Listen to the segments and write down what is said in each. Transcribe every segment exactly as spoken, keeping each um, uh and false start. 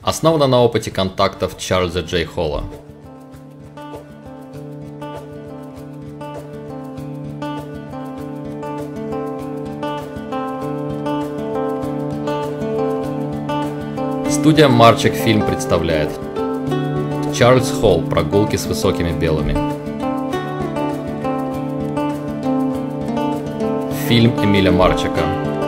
Основано на опыте контактов Чарльза Джей Холла. Студия Marchek Film представляет Чарльз Холл. Прогулки с высокими белыми. Фильм Эмиля Марчека.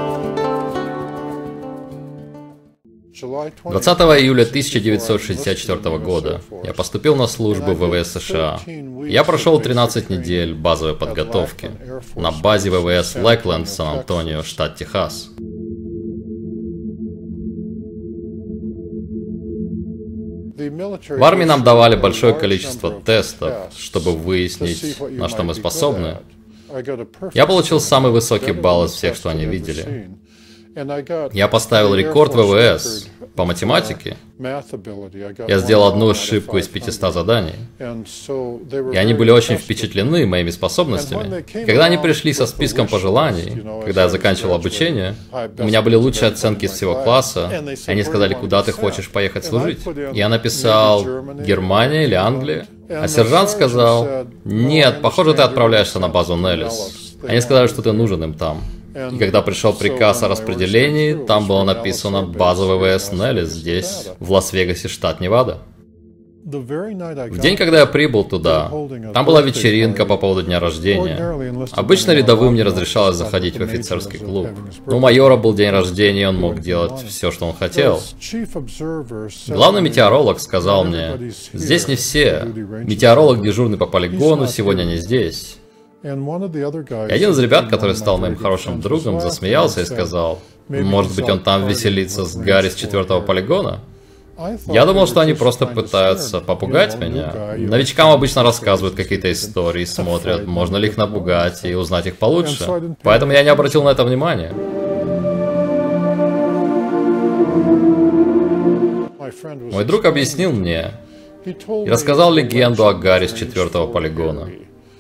двадцатого июля тысяча девятьсот шестьдесят четвёртого года я поступил на службу в ВВС США. Я прошел тринадцать недель базовой подготовки на базе ВВС Лэкленд в Сан-Антонио, штат Техас. В армии нам давали большое количество тестов, чтобы выяснить, на что мы способны. Я получил самый высокий балл из всех, что они видели. Я поставил рекорд ВВС по математике. Я сделал одну ошибку из пятисот заданий. И они были очень впечатлены моими способностями. Когда они пришли со списком пожеланий, когда я заканчивал обучение, у меня были лучшие оценки из всего класса, и они сказали, куда ты хочешь поехать служить. Я написал Германия или Англия, а сержант сказал, нет, похоже, ты отправляешься на базу Неллис. Они сказали, что ты нужен им там. И когда пришел приказ о распределении, там было написано «База ВВС Неллис» здесь, в Лас-Вегасе, штат Невада. В день, когда я прибыл туда, там была вечеринка по поводу дня рождения. Обычно рядовым не разрешалось заходить в офицерский клуб. Но у майора был день рождения, и он мог делать все, что он хотел. Главный метеоролог сказал мне, здесь не все. Метеоролог дежурный по полигону, сегодня не здесь. И один из ребят, который стал моим хорошим другом, засмеялся и сказал, может быть, он там веселится с Гарри с четвертого полигона? Я думал, что они просто пытаются попугать меня. Новичкам обычно рассказывают какие-то истории, смотрят, можно ли их напугать и узнать их получше. Поэтому я не обратил на это внимания. Мой друг объяснил мне и рассказал легенду о Гарри с четвертого полигона.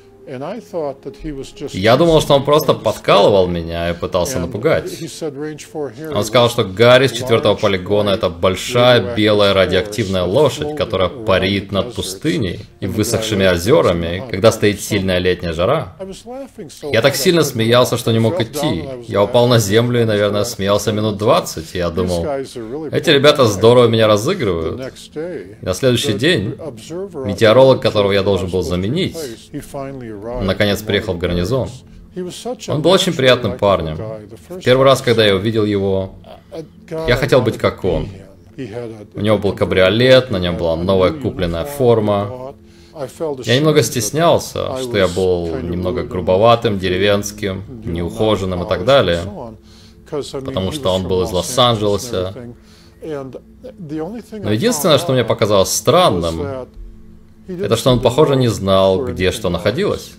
Я думал, что он просто подкалывал меня и пытался напугать. Он сказал, что Гарри с четвертого полигона — это большая белая радиоактивная лошадь, которая парит над пустыней и высохшими озерами, когда стоит сильная летняя жара. Я так сильно смеялся, что не мог идти. Я упал на землю и, наверное, смеялся минут двадцать, и я думал, эти ребята здорово меня разыгрывают. И на следующий день метеоролог, которого я должен был заменить, наконец приехал в гарнизон. Он был очень приятным парнем. Первый раз, когда я увидел его, я хотел быть как он. У него был кабриолет, на нем была новая купленная форма. Я немного стеснялся, что я был немного грубоватым, деревенским, неухоженным и так далее, потому что он был из Лос-Анджелеса. Но единственное, что мне показалось странным, это что он, похоже, не знал, где что находилось.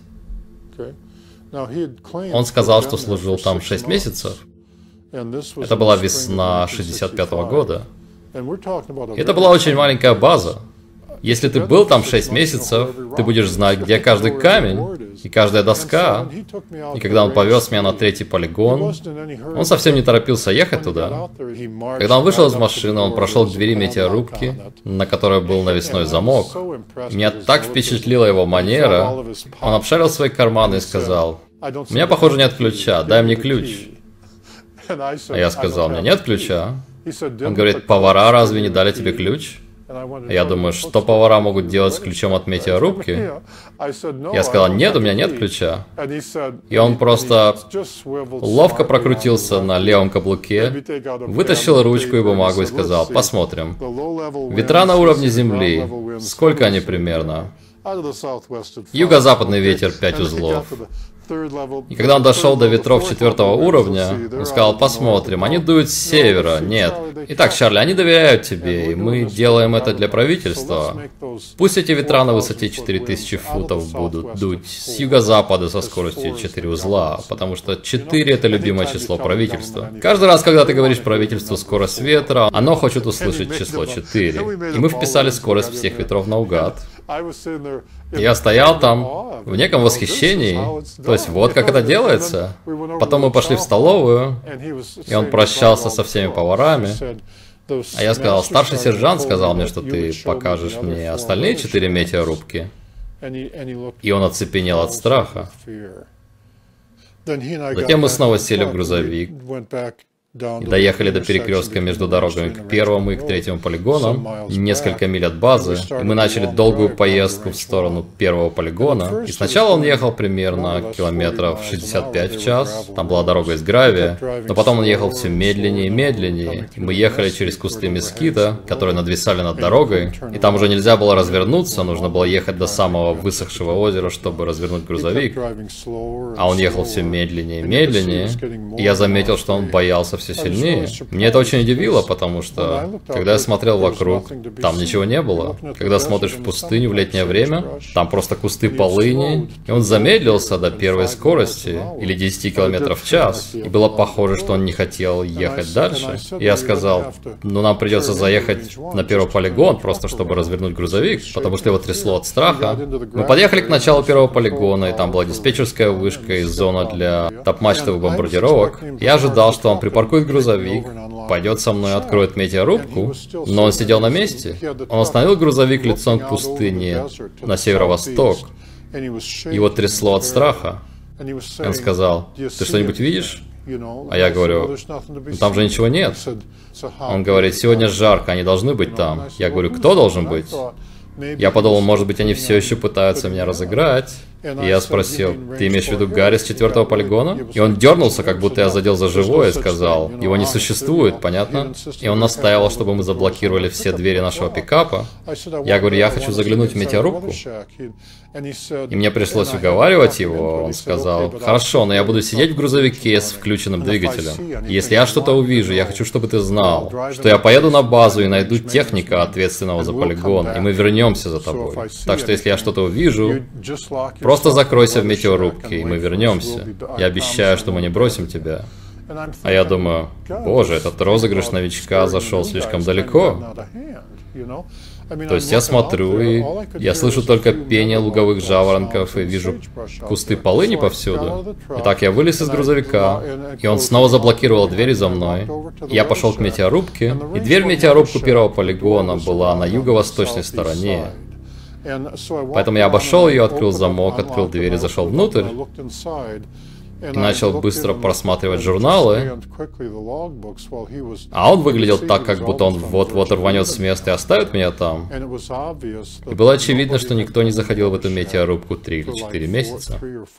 Он сказал, что служил там шесть месяцев. Это была весна шестьдесят пятого года. И это была очень маленькая база. Если ты был там шесть месяцев, ты будешь знать, где каждый камень и каждая доска. И когда он повез меня на третий полигон, он совсем не торопился ехать туда. Когда он вышел из машины, он прошел к двери метеорубки, на которой был навесной замок. Меня так впечатлила его манера. Он обшарил свои карманы и сказал, «У меня, похоже, нет ключа, дай мне ключ». А я сказал, «У меня нет ключа». Он говорит, «Повара разве не дали тебе ключ?» Я думаю, что повара могут делать с ключом от метеорубки? Я сказал, нет, у меня нет ключа. И он просто ловко прокрутился на левом каблуке, вытащил ручку и бумагу и сказал, посмотрим. Ветра на уровне земли, сколько они примерно? Юго-западный ветер пять узлов. И когда он дошел до ветров четвертого уровня, он сказал, посмотрим, они дуют с севера, нет. Итак, Чарли, они доверяют тебе, и мы делаем это для правительства. Пусть эти ветра на высоте четыре тысячи футов будут дуть с юго-запада со скоростью четыре узла, потому что четыре это любимое число правительства. Каждый раз, когда ты говоришь правительству скорость ветра, оно хочет услышать число четыре. И мы вписали скорость всех ветров наугад. Я стоял там в неком восхищении. То есть вот как это делается. Потом мы пошли в столовую, и он прощался со всеми поварами. А я сказал, старший сержант сказал мне, что ты покажешь мне остальные четыре метеорубки. И он оцепенел от страха. Затем мы снова сели в грузовик и доехали до перекрестка между дорогами к первому и к третьему полигонам, несколько миль от базы, и мы начали долгую поездку в сторону первого полигона. И сначала он ехал примерно километров шестьдесят пять в час, там была дорога из гравия, но потом он ехал все медленнее и медленнее. И мы ехали через кусты мескита, которые надвисали над дорогой, и там уже нельзя было развернуться, нужно было ехать до самого высохшего озера, чтобы развернуть грузовик. А он ехал все медленнее и медленнее, и я заметил, что он боялся все сильнее. Мне это очень удивило, потому что, когда я смотрел вокруг, там ничего не было. Когда смотришь в пустыню в летнее время, там просто кусты полыни, и он замедлился до первой скорости, или десяти километров в час, и было похоже, что он не хотел ехать дальше. И я сказал, ну нам придется заехать на первый полигон, просто чтобы развернуть грузовик, потому что его трясло от страха. Мы подъехали к началу первого полигона, и там была диспетчерская вышка и зона для топ-мачтовых бомбардировок. Я ожидал, что он припаркует грузовик, пойдет со мной, откроет метеорубку, но он сидел на месте. Он остановил грузовик лицом к пустыне на северо-восток. Его трясло от страха. Он сказал, ты что-нибудь видишь? А я говорю, ну, там же ничего нет. Он говорит, сегодня жарко, они должны быть там. Я говорю, кто должен быть? Я подумал, может быть, они все еще пытаются меня разыграть. И я спросил, ты имеешь в виду Гарри с четвертого полигона? И он дернулся, как будто я задел за живое, и сказал, его не существует, понятно? И он настаивал, чтобы мы заблокировали все двери нашего пикапа. Я говорю, я хочу заглянуть в метеорубку. И мне пришлось уговаривать его. Он сказал, хорошо, но я буду сидеть в грузовике с включенным двигателем. И если я что-то увижу, я хочу, чтобы ты знал, что я поеду на базу и найду техника, ответственного за полигон, и мы вернемся за тобой. Так что если я что-то увижу, просто закройся в метеорубке, и мы вернемся. Я обещаю, что мы не бросим тебя. А я думаю, боже, этот розыгрыш новичка зашел слишком далеко. То есть я смотрю, и я слышу только пение луговых жаворонков, и вижу кусты полыни повсюду. Итак, я вылез из грузовика, и он снова заблокировал двери за мной. Я пошел к метеорубке, и дверь в метеорубку первого полигона была на юго-восточной стороне. Поэтому я обошел ее, открыл замок, открыл дверь и зашел внутрь. И начал быстро просматривать журналы. А он выглядел так, как будто он вот-вот рванет с места и оставит меня там. И было очевидно, что никто не заходил в эту метеорубку три или четыре месяца.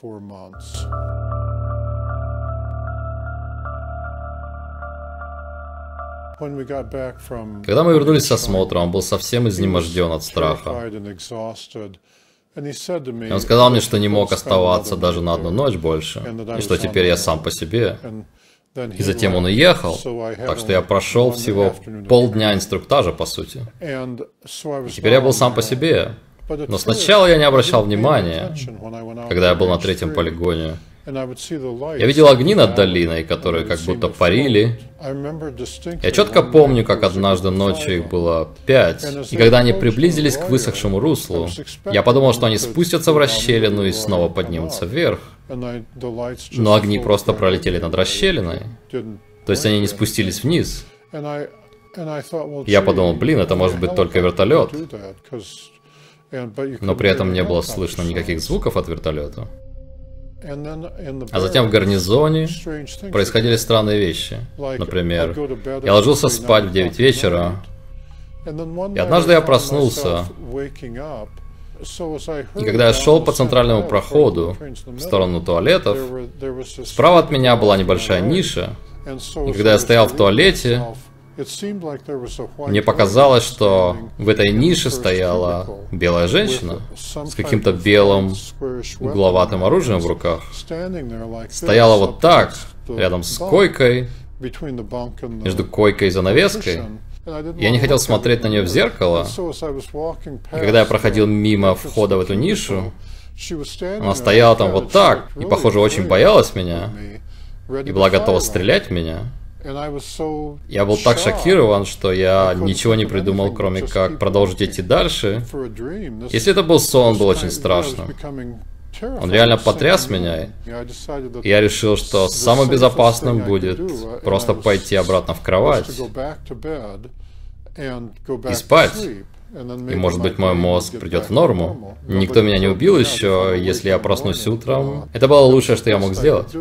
Когда мы вернулись с осмотра, он был совсем изнеможден от страха. И он сказал мне, что не мог оставаться даже на одну ночь больше, и что теперь я сам по себе. И затем он уехал, так что я прошел всего полдня инструктажа, по сути. И теперь я был сам по себе. Но сначала я не обращал внимания, когда я был на третьем полигоне. Я видел огни над долиной, которые как будто парили. Я четко помню, как однажды ночью их было пять, и когда они приблизились к высохшему руслу, я подумал, что они спустятся в расщелину и снова поднимутся вверх. Но огни просто пролетели над расщелиной. То есть они не спустились вниз. Я подумал, блин, это может быть только вертолет. Но при этом не было слышно никаких звуков от вертолета. А затем в гарнизоне происходили странные вещи. Например, я ложился спать в девять вечера, и однажды я проснулся, и когда я шел по центральному проходу в сторону туалетов, справа от меня была небольшая ниша, и когда я стоял в туалете, мне показалось, что в этой нише стояла белая женщина с каким-то белым угловатым оружием в руках. Стояла вот так, рядом с койкой, между койкой и занавеской. Я не хотел смотреть на нее в зеркало. И когда я проходил мимо входа в эту нишу, она стояла там вот так, и, похоже, очень боялась меня, и была готова стрелять в меня. Я был так шокирован, что я ничего не придумал, кроме как продолжить идти дальше. Если это был сон, он был очень страшным. Он реально потряс меня, и я решил, что самым безопасным будет просто пойти обратно в кровать и спать. И, может быть, мой мозг придет в норму. Никто меня не убил еще, если я проснусь утром. Это было лучшее, что я мог сделать.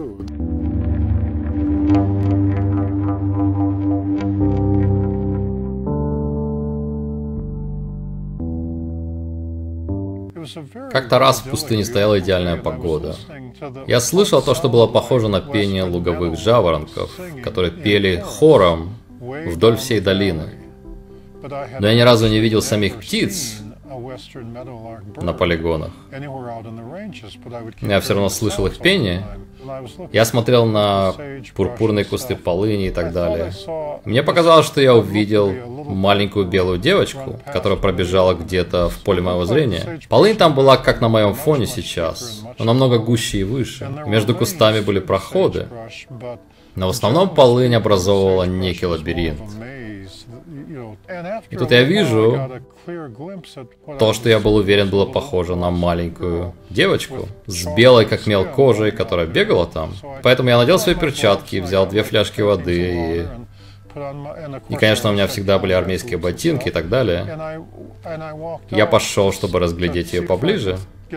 Как-то раз в пустыне стояла идеальная погода. Я слышал то, что было похоже на пение луговых жаворонков, которые пели хором вдоль всей долины. Но я ни разу не видел самих птиц на полигонах. Я все равно слышал их пение. Я смотрел на пурпурные кусты полыни и так далее. Мне показалось, что я увидел маленькую белую девочку, которая пробежала где-то в поле моего зрения. Полынь там была как на моем фоне сейчас, но намного гуще и выше. Между кустами были проходы, но в основном полынь образовывала некий лабиринт. И тут я вижу то, что я был уверен, было похоже на маленькую девочку с белой как мел кожей, которая бегала там. Поэтому я надел свои перчатки, взял две фляжки воды и... И, конечно, у меня всегда были армейские ботинки и так далее. Я пошел, чтобы разглядеть ее поближе.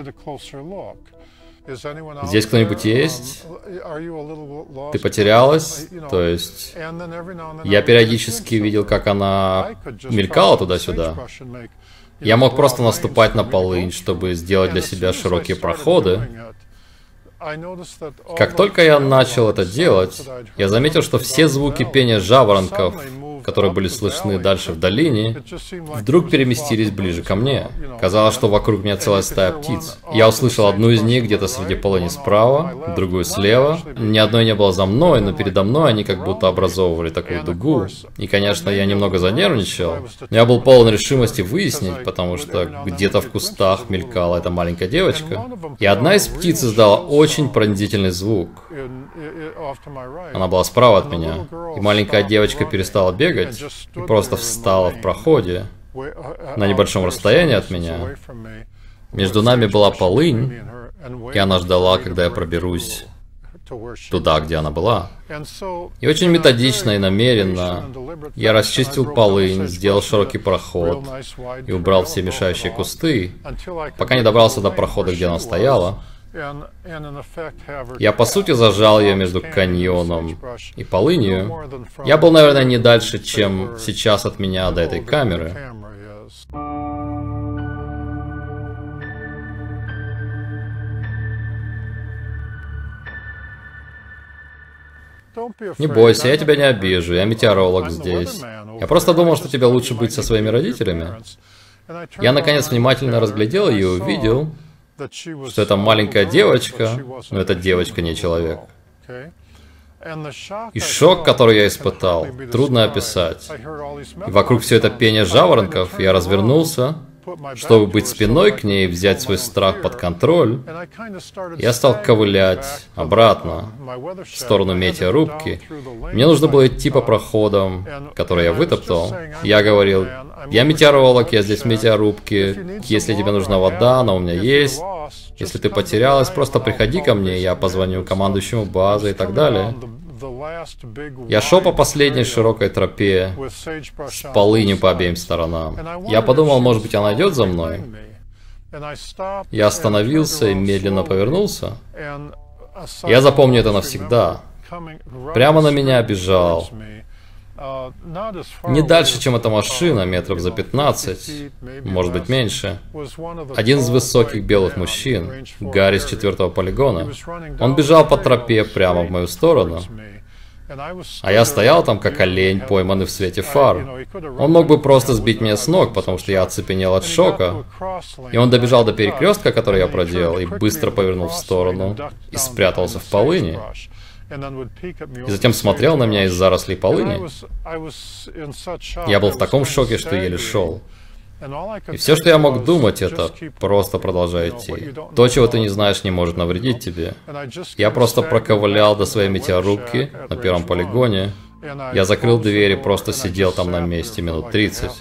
Здесь кто-нибудь есть? Ты потерялась? То есть, я периодически видел, как она мелькала туда-сюда. Я мог просто наступать на полынь, чтобы сделать для себя широкие проходы. Как только я начал это делать, я заметил, что все звуки пения жаворонков, которые были слышны дальше в долине, вдруг переместились ближе ко мне. Казалось, что вокруг меня целая стая птиц. Я услышал одну из них где-то среди полыни справа, другую слева. Ни одной не было за мной, но передо мной они как будто образовывали такую дугу. И, конечно, я немного занервничал, но я был полон решимости выяснить, потому что где-то в кустах мелькала эта маленькая девочка. И одна из птиц издала очень пронзительный звук. Она была справа от меня, и маленькая девочка перестала бегать и просто встала в проходе на небольшом расстоянии от меня. Между нами была полынь, и она ждала, когда я проберусь туда, где она была. И очень методично и намеренно я расчистил полынь, сделал широкий проход и убрал все мешающие кусты, пока не добрался до прохода, где она стояла. Я, по сути, зажал ее между каньоном и полынью. Я был, наверное, не дальше, чем сейчас от меня до этой камеры. Не бойся, я тебя не обижу, я метеоролог здесь. Я просто думал, что тебе лучше быть со своими родителями. Я, наконец, внимательно разглядел ее и увидел, что это маленькая девочка, но эта девочка не человек. И шок, который я испытал, трудно описать. И вокруг все это пение жаворонков, я развернулся, чтобы быть спиной к ней и взять свой страх под контроль. Я стал ковылять обратно, в сторону метеорубки. Мне нужно было идти по проходам, которые я вытоптал. Я говорил: я метеоролог, я здесь в метеорубке. Если тебе нужна вода, она у меня есть. Если ты потерялась, просто приходи ко мне, я позвоню командующему базы и так далее. Я шел по последней широкой тропе с полынью по обеим сторонам. Я подумал, может быть, она идет за мной. Я остановился и медленно повернулся. Я запомню это навсегда. Прямо на меня бежал. Не дальше, чем эта машина, метров за пятнадцать, может быть меньше. Один из высоких белых мужчин, Гарри с четвертого полигона. Он бежал по тропе прямо в мою сторону. А я стоял там, как олень, пойманный в свете фар. Он мог бы просто сбить меня с ног, потому что я оцепенел от шока. И он добежал до перекрестка, который я проделал, и быстро повернул в сторону и спрятался в полыни. И затем смотрел на меня из зарослей полыни. Я был в таком шоке, что еле шел. И все, что я мог думать, это просто продолжай идти. То, чего ты не знаешь, не может навредить тебе. Я просто проковылял до своей метеорубки на первом полигоне. Я закрыл дверь и просто сидел там на месте минут тридцать.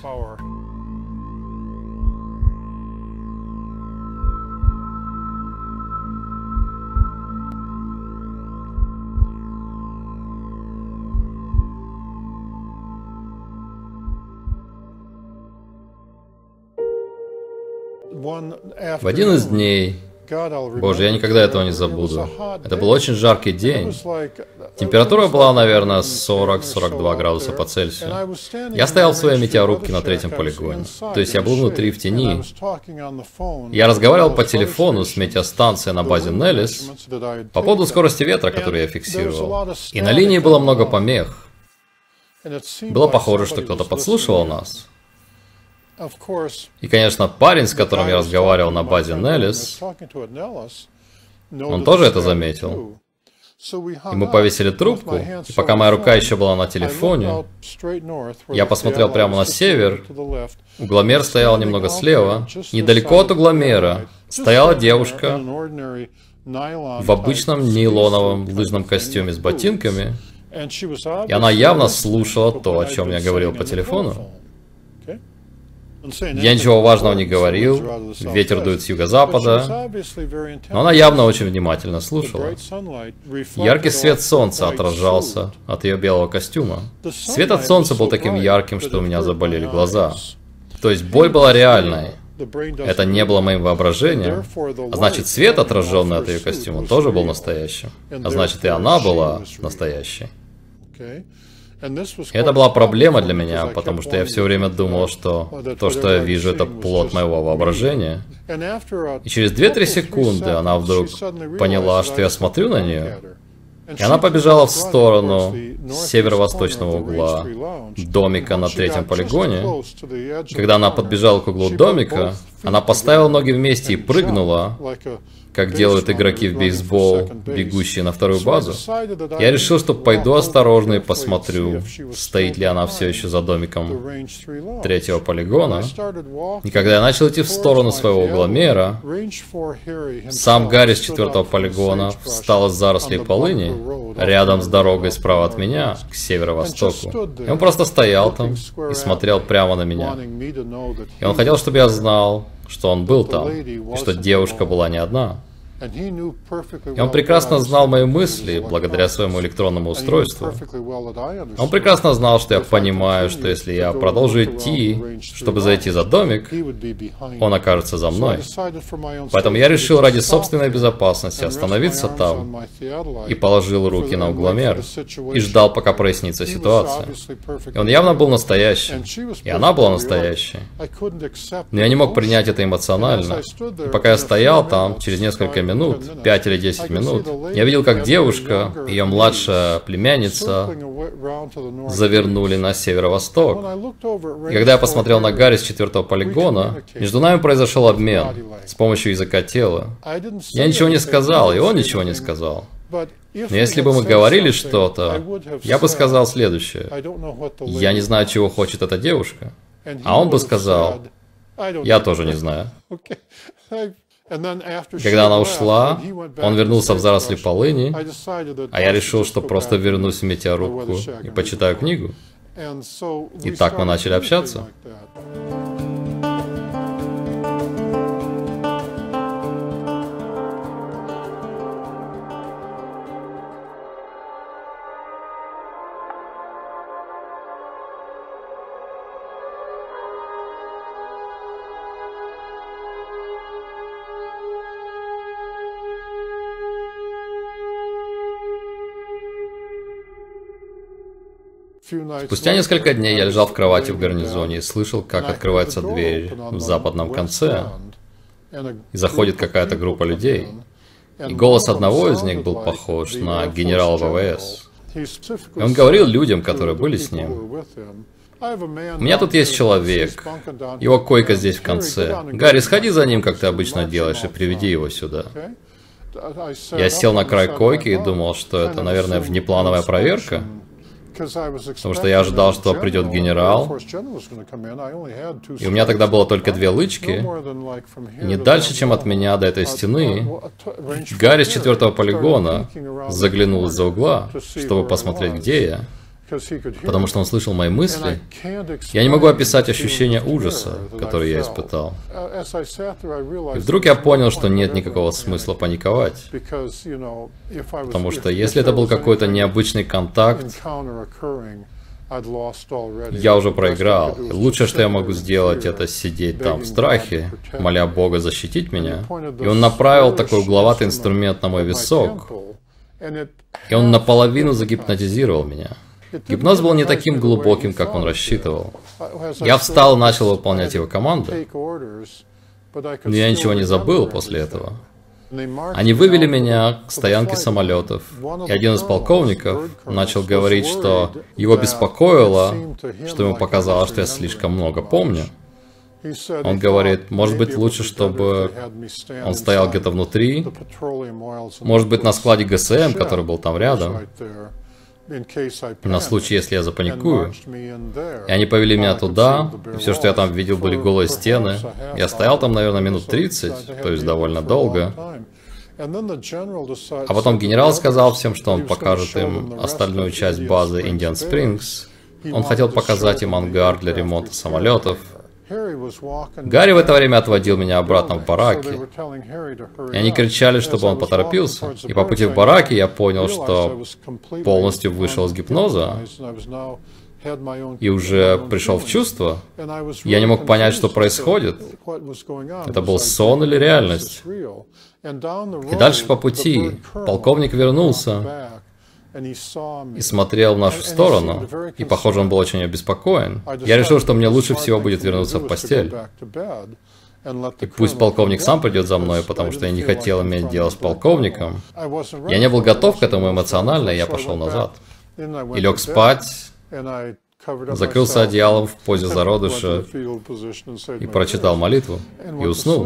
В один из дней, Боже, я никогда этого не забуду. Это был очень жаркий день. Температура была, наверное, сорок-сорок два градуса по Цельсию. Я стоял в своей метеорубке на третьем полигоне. То есть я был внутри в тени. Я разговаривал по телефону с метеостанцией на базе Неллис по поводу скорости ветра, которую я фиксировал. И на линии было много помех. Было похоже, что кто-то подслушивал нас. И, конечно, парень, с которым я разговаривал на базе Неллис, он тоже это заметил. И мы повесили трубку, и пока моя рука еще была на телефоне, я посмотрел прямо на север, угломер стоял немного слева, недалеко от угломера стояла девушка в обычном нейлоновом лыжном костюме с ботинками, и она явно слушала то, о чем я говорил по телефону. Я ничего важного не говорил, ветер дует с юго-запада, но она явно очень внимательно слушала. Яркий свет солнца отражался от ее белого костюма. Свет от солнца был таким ярким, что у меня заболели глаза. То есть боль была реальной. Это не было моим воображением, а значит свет, отраженный от ее костюма, тоже был настоящим. А значит и она была настоящей. И это была проблема для меня, потому что я все время думал, что то, что я вижу, это плод моего воображения. И через две-три секунды она вдруг поняла, что я смотрю на нее, и она побежала в сторону северо-восточного угла домика на третьем полигоне. Когда она подбежала к углу домика, она поставила ноги вместе и прыгнула, как делают игроки в бейсбол, бегущие на вторую базу. Я решил, что пойду осторожно и посмотрю, стоит ли она все еще за домиком третьего полигона. И когда я начал идти в сторону своего угломера, сам Гарри с четвертого полигона встал из зарослей полыни рядом с дорогой справа от меня, к северо-востоку. И он просто стоял там и смотрел прямо на меня. И он хотел, чтобы я знал, что он был там, и что девушка была не одна. И он прекрасно знал мои мысли благодаря своему электронному устройству. Он прекрасно знал, что я понимаю, что если я продолжу идти, чтобы зайти за домик, он окажется за мной. Поэтому я решил ради собственной безопасности остановиться там и положил руки на угломер и ждал, пока прояснится ситуация. И он явно был настоящим, и она была настоящей. Но я не мог принять это эмоционально. И пока я стоял там, через несколько минут, минут, пять или десять минут, я видел, как девушка, ее младшая племянница, завернули на северо-восток. И когда я посмотрел на Гарри с четвертого полигона, между нами произошел обмен с помощью языка тела. Я ничего не сказал, и он ничего не сказал. Но если бы мы говорили что-то, я бы сказал следующее. Я не знаю, чего хочет эта девушка. А он бы сказал, я тоже не знаю. Когда она ушла, он вернулся в заросли полыни, а я решил, что просто вернусь в метеорубку и почитаю книгу. И так мы начали общаться. Спустя несколько дней я лежал в кровати в гарнизоне и слышал, как открывается дверь в западном конце, и заходит какая-то группа людей. И голос одного из них был похож на генерала ВВС. И он говорил людям, которые были с ним: «У меня тут есть человек, его койка здесь в конце. Гарри, сходи за ним, как ты обычно делаешь, и приведи его сюда». Я сел на край койки и думал, что это, наверное, внеплановая проверка. Потому что я ожидал, что придет генерал, и у меня тогда было только две лычки, и не дальше, чем от меня до этой стены, Гарри с четвертого полигона заглянул из-за угла, чтобы посмотреть, где я, потому что он слышал мои мысли. Я не могу описать ощущение ужаса, которое я испытал. И вдруг я понял, что нет никакого смысла паниковать. Потому что если это был какой-то необычный контакт, Я уже проиграл. Лучшее, что я могу сделать, это сидеть там в страхе, моля Бога защитить меня. И он направил такой угловатый инструмент на мой висок, и он наполовину загипнотизировал меня. Гипноз был не таким глубоким, как он рассчитывал. Я встал и начал выполнять его команды, но я ничего не забыл после этого. Они вывели меня к стоянке самолетов, и один из полковников начал говорить, что его беспокоило, что ему показалось, что я слишком много помню. Он говорит, может быть, лучше, чтобы он стоял где-то внутри, может быть, на складе ГСМ, который был там рядом, на случай, если я запаникую. И они повели меня туда, и все, что я там видел, были голые стены. Я стоял там, наверное, минут тридцать, то есть довольно долго. А потом генерал сказал всем, что он покажет им остальную часть базы Индиан Спрингс. Он хотел показать им ангар для ремонта самолетов. Гарри в это время отводил меня обратно в бараки. И они кричали, чтобы он поторопился. И по пути в бараки я понял, что полностью вышел из гипноза и уже пришел в чувство. Я не мог понять, что происходит. Это был сон или реальность. И дальше по пути полковник вернулся и смотрел в нашу сторону, и, похоже, он был очень обеспокоен. Я решил, что мне лучше всего будет вернуться в постель. И пусть полковник сам придет за мной, потому что я не хотел иметь дело с полковником. Я не был готов к этому эмоционально, и я пошел назад. И лег спать, закрылся одеялом в позе зародыша и прочитал молитву, и уснул.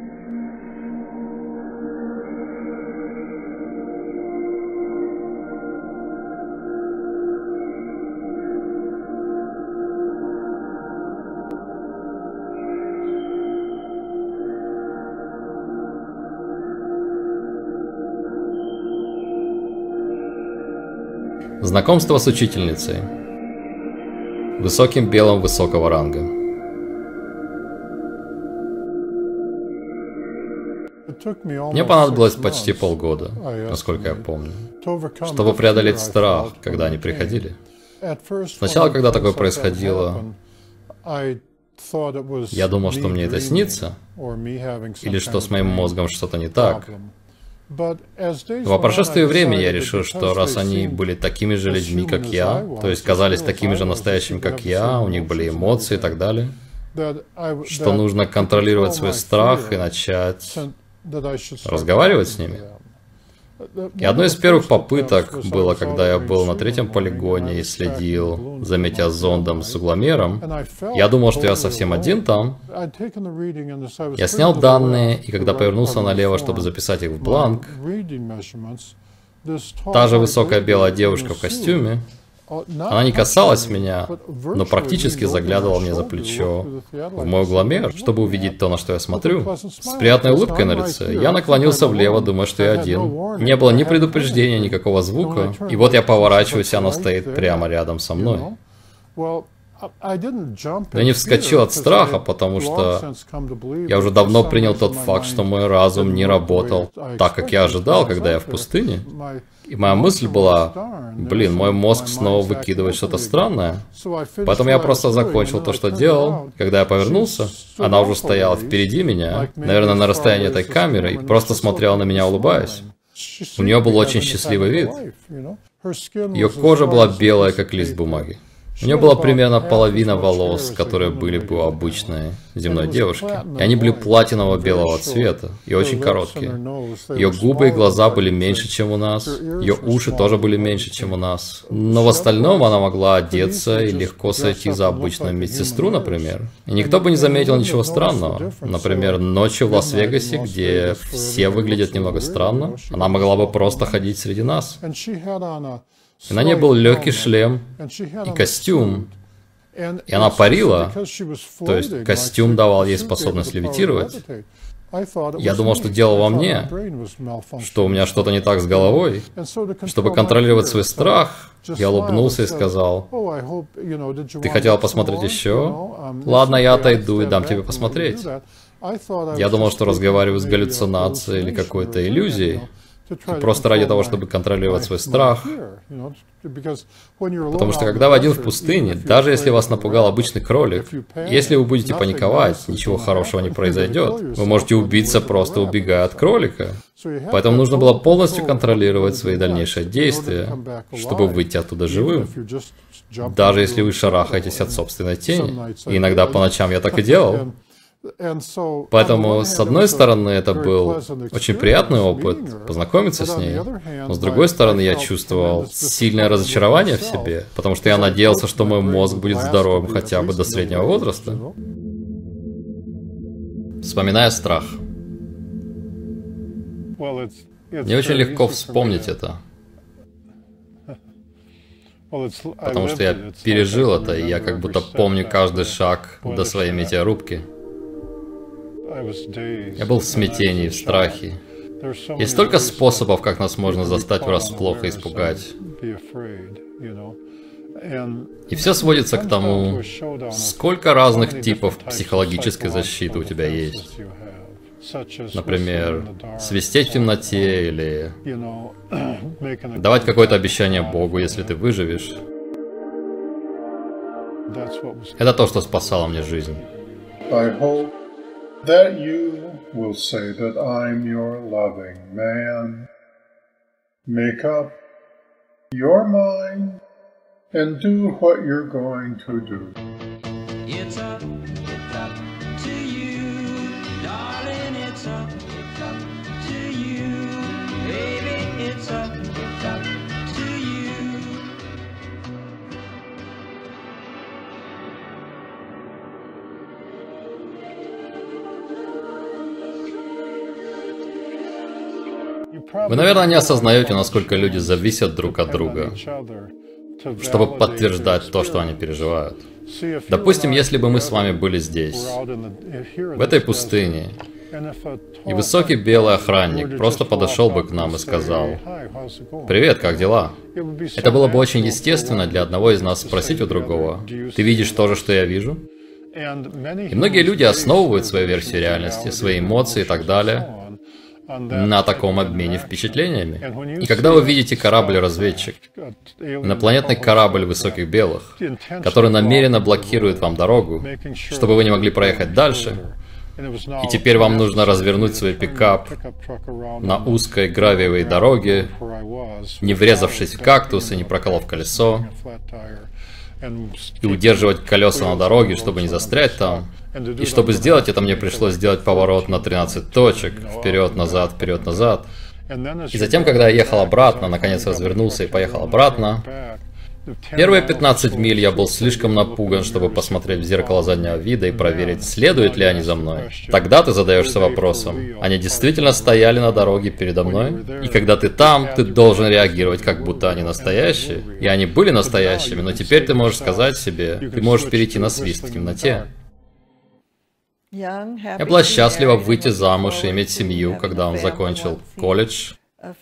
Знакомство с учительницей. Высоким белым высокого ранга. Мне понадобилось почти полгода, насколько я помню, чтобы преодолеть страх, когда они приходили. Сначала, когда такое происходило, я думал, что мне это снится, или что с моим мозгом что-то не так. Но по прошествии времени я решил, что раз они были такими же людьми, как я, то есть казались такими же настоящими, как я, у них были эмоции и так далее, что нужно контролировать свой страх и начать разговаривать с ними. И одной из первых попыток было, когда я был на третьем полигоне и следил за метеозондом с угломером. Я думал, что я совсем один там. Я снял данные, и когда повернулся налево, чтобы записать их в бланк, та же высокая белая девушка в костюме, она не касалась меня, но практически заглядывала мне за плечо в мой угломер, чтобы увидеть то, на что я смотрю. С приятной улыбкой на лице я наклонился влево, думая, что я один. Не было ни предупреждения, никакого звука. И вот я поворачиваюсь, и она стоит прямо рядом со мной. Я не вскочил от страха, потому что я уже давно принял тот факт, что мой разум не работал так, как я ожидал, когда я в пустыне. И моя мысль была, блин, мой мозг снова выкидывает что-то странное. Поэтому я просто закончил то, что делал. Когда я повернулся, она уже стояла впереди меня, наверное, на расстоянии этой камеры, и просто смотрела на меня, улыбаясь. У нее был очень счастливый вид. Ее кожа была белая, как лист бумаги. У нее была примерно половина волос, которые были бы у обычной земной девушки. И они были платинового белого цвета и очень короткие. Ее губы и глаза были меньше, чем у нас. Ее уши тоже были меньше, чем у нас. Но в остальном она могла одеться и легко сойти за обычную медсестру, например. И никто бы не заметил ничего странного. Например, ночью в Лас-Вегасе, где все выглядят немного странно, она могла бы просто ходить среди нас. И на ней был легкий шлем и костюм. И она парила, то есть костюм давал ей способность левитировать. Я думал, что дело во мне, что у меня что-то не так с головой. Чтобы контролировать свой страх, я улыбнулся и сказал, «Ты хотела посмотреть еще? Ладно, я отойду и дам тебе посмотреть». Я думал, что разговариваю с галлюцинацией или какой-то иллюзией. просто ради того, чтобы контролировать свой страх. Потому что когда вы один в пустыне, даже если вас напугал обычный кролик, если вы будете паниковать, ничего хорошего не произойдет. Вы можете убиться, просто убегая от кролика. Поэтому нужно было полностью контролировать свои дальнейшие действия, чтобы выйти оттуда живым. Даже если вы шарахаетесь от собственной тени. И иногда по ночам я так и делал. Поэтому, с одной стороны, это был очень приятный опыт, познакомиться с ней, но с другой стороны, я чувствовал сильное разочарование в себе, потому что я надеялся, что мой мозг будет здоровым хотя бы до среднего возраста. Вспоминая страх. Мне очень легко вспомнить это, потому что я пережил это, и я как будто помню каждый шаг до своей метеорубки. Я был в смятении, в страхе. Есть столько способов, как нас можно застать врасплох и испугать. И все сводится к тому, сколько разных типов психологической защиты у тебя есть. Например, свистеть в темноте или давать какое-то обещание Богу, если ты выживешь. Это то, что спасало мне жизнь. That you will say that I'm your loving man. Make up your mind and do what you're going to do. It's up, it's up to you, darling, it's up, it's up to you, baby, it's up, it's up to you. Вы, наверное, не осознаете, насколько люди зависят друг от друга, чтобы подтверждать то, что они переживают. Допустим, если бы мы с вами были здесь, в этой пустыне, и высокий белый охранник просто подошел бы к нам и сказал: «Привет, как дела?» Это было бы очень естественно для одного из нас спросить у другого: «Ты видишь то же, что я вижу?» И многие люди основывают свою версию реальности, свои эмоции и так далее на таком обмене впечатлениями. И когда вы видите корабль-разведчик, инопланетный корабль высоких белых, который намеренно блокирует вам дорогу, чтобы вы не могли проехать дальше, и теперь вам нужно развернуть свой пикап на узкой гравиевой дороге, не врезавшись в кактус и не проколов колесо, и удерживать колеса на дороге, чтобы не застрять там. И чтобы сделать это, мне пришлось сделать поворот на тринадцать точек, вперед, назад, вперед, назад. И затем, когда я ехал обратно, наконец развернулся и поехал обратно, первые пятнадцать миль я был слишком напуган, чтобы посмотреть в зеркало заднего вида и проверить, следуют ли они за мной. Тогда ты задаешься вопросом: они действительно стояли на дороге передо мной? И когда ты там, ты должен реагировать, как будто они настоящие. И они были настоящими, но теперь ты можешь сказать себе, ты можешь перейти на свист в темноте. Я была счастлива выйти замуж и иметь семью, когда он закончил колледж.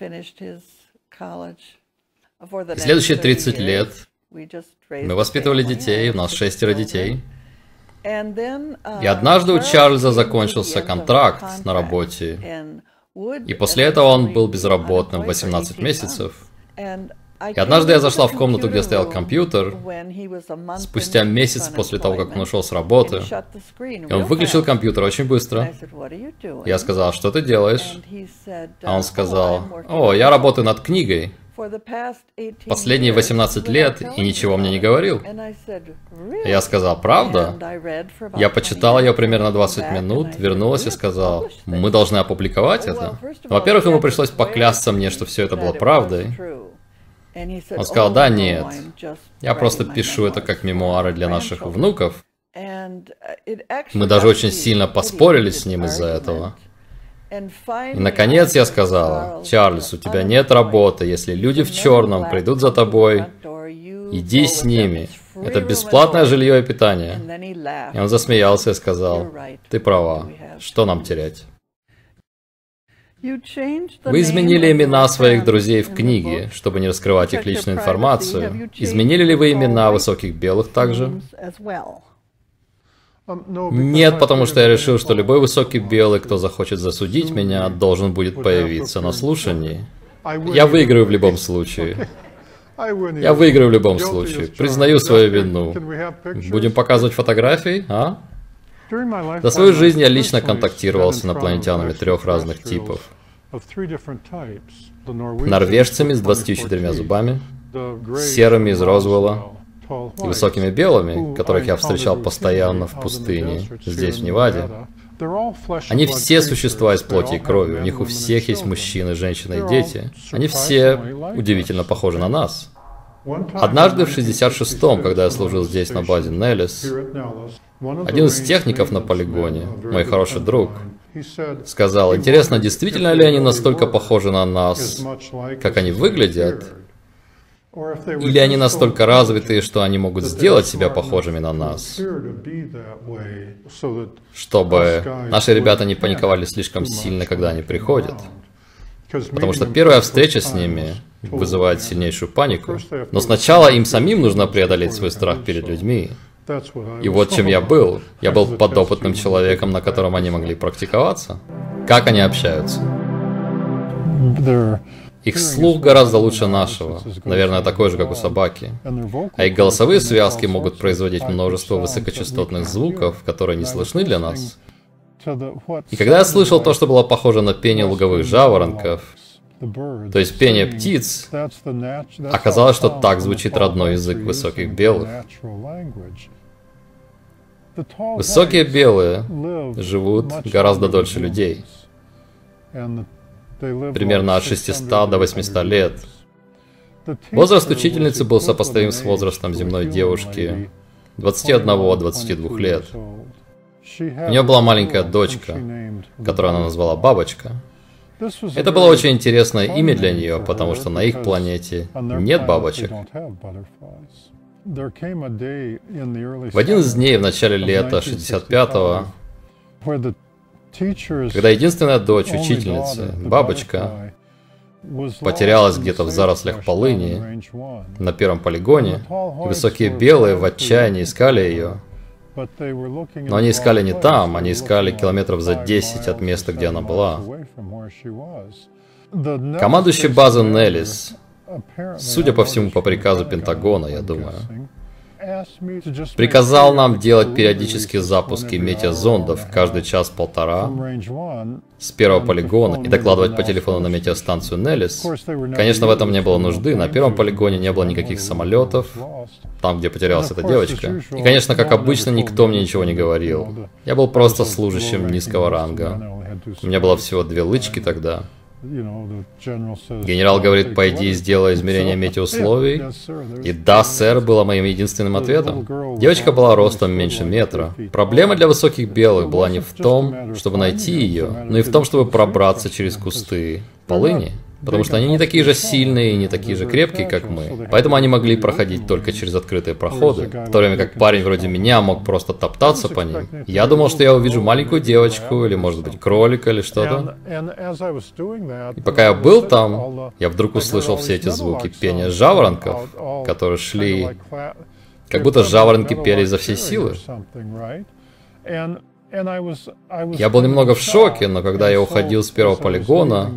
И следующие тридцать лет мы воспитывали детей, у нас шестеро детей. И однажды у Чарльза закончился контракт на работе, и после этого он был безработным восемнадцать месяцев. И однажды я зашла в комнату, где стоял компьютер, спустя месяц после того, как он ушел с работы, и он выключил компьютер очень быстро. Я сказал: «Что ты делаешь?» А он сказал: «О, я работаю над книгой последние восемнадцать лет и ничего мне не говорил». Я сказал: «Правда?» Я почитал ее примерно двадцать минут, вернулась и сказал: «Мы должны опубликовать это». Во-первых, ему пришлось поклясться мне, что все это было правдой. Он сказал: «Да, нет, я просто пишу это как мемуары для наших внуков». Мы даже очень сильно поспорили с ним из-за этого. И наконец я сказала: «Чарльз, у тебя нет работы, если люди в черном придут за тобой, иди с ними. Это бесплатное жилье и питание». И он засмеялся и сказал: «Ты права, что нам терять?» Вы изменили имена своих друзей в книге, чтобы не раскрывать их личную информацию. Изменили ли вы имена высоких белых также? Нет, потому что я решил, что любой высокий белый, кто захочет засудить меня, должен будет появиться на слушании. Я выиграю в любом случае. Я выиграю в любом случае. Признаю свою вину. Будем показывать фотографии, а? За свою жизнь я лично контактировал с инопланетянами трех разных типов. Норвежцами с двадцатью четырьмя зубами, серыми из Розуэлла и высокими белыми, которых я встречал постоянно в пустыне, здесь, в Неваде. Они все существа из плоти и крови, у них у всех есть мужчины, женщины и дети. Они все удивительно похожи на нас. Однажды в шестьдесят шестом, когда я служил здесь на базе Неллис, один из техников на полигоне, мой хороший друг, сказал: интересно, действительно ли они настолько похожи на нас, как они выглядят? Или они настолько развитые, что они могут сделать себя похожими на нас, чтобы наши ребята не паниковали слишком сильно, когда они приходят. Потому что первая встреча с ними вызывает сильнейшую панику. Но сначала им самим нужно преодолеть свой страх перед людьми. И вот чем я был. Я был подопытным человеком, на котором они могли практиковаться. Как они общаются? Их слух гораздо лучше нашего, наверное, такой же, как у собаки. А их голосовые связки могут производить множество высокочастотных звуков, которые не слышны для нас. И когда я слышал то, что было похоже на пение луговых жаворонков, то есть пение птиц, оказалось, что так звучит родной язык высоких белых. Высокие белые живут гораздо дольше людей. Примерно от шестисот до восьмисот лет. Возраст учительницы был сопоставим с возрастом земной девушки двадцати одного — двадцати двух лет. У нее была маленькая дочка, которую она назвала Бабочка. Это было очень интересное имя для нее, потому что на их планете нет бабочек. В один из дней в начале лета шестьдесят пятого, когда единственная дочь учительницы, Бабочка, потерялась где-то в зарослях полыни на первом полигоне, и высокие белые в отчаянии искали ее. Но они искали не там, они искали километров за десять от места, где она была. Командующий базы Неллис, судя по всему, по приказу Пентагона, я думаю, приказал нам делать периодические запуски метеозондов каждый час-полтора с первого полигона и докладывать по телефону на метеостанцию Неллис. Конечно, в этом не было нужды. На первом полигоне не было никаких самолетов, там, где потерялась эта девочка. И, конечно, как обычно, никто мне ничего не говорил. Я был просто служащим низкого ранга. У меня было всего две лычки тогда. Генерал говорит: пойди и сделай измерение метеоусловий. И да, сэр, было моим единственным ответом. Девочка была ростом меньше метра. Проблема для высоких белых была не в том, чтобы найти ее, но и в том, чтобы пробраться через кусты полыни. Потому что они не такие же сильные и не такие же крепкие, как мы. Поэтому они могли проходить только через открытые проходы. В то время как парень вроде меня мог просто топтаться по ним. Я думал, что я увижу маленькую девочку, или может быть кролика, или что-то. И пока я был там, я вдруг услышал все эти звуки пения жаворонков, которые шли, как будто жаворонки пели изо всей силы. Я был немного в шоке, но когда я уходил с первого полигона,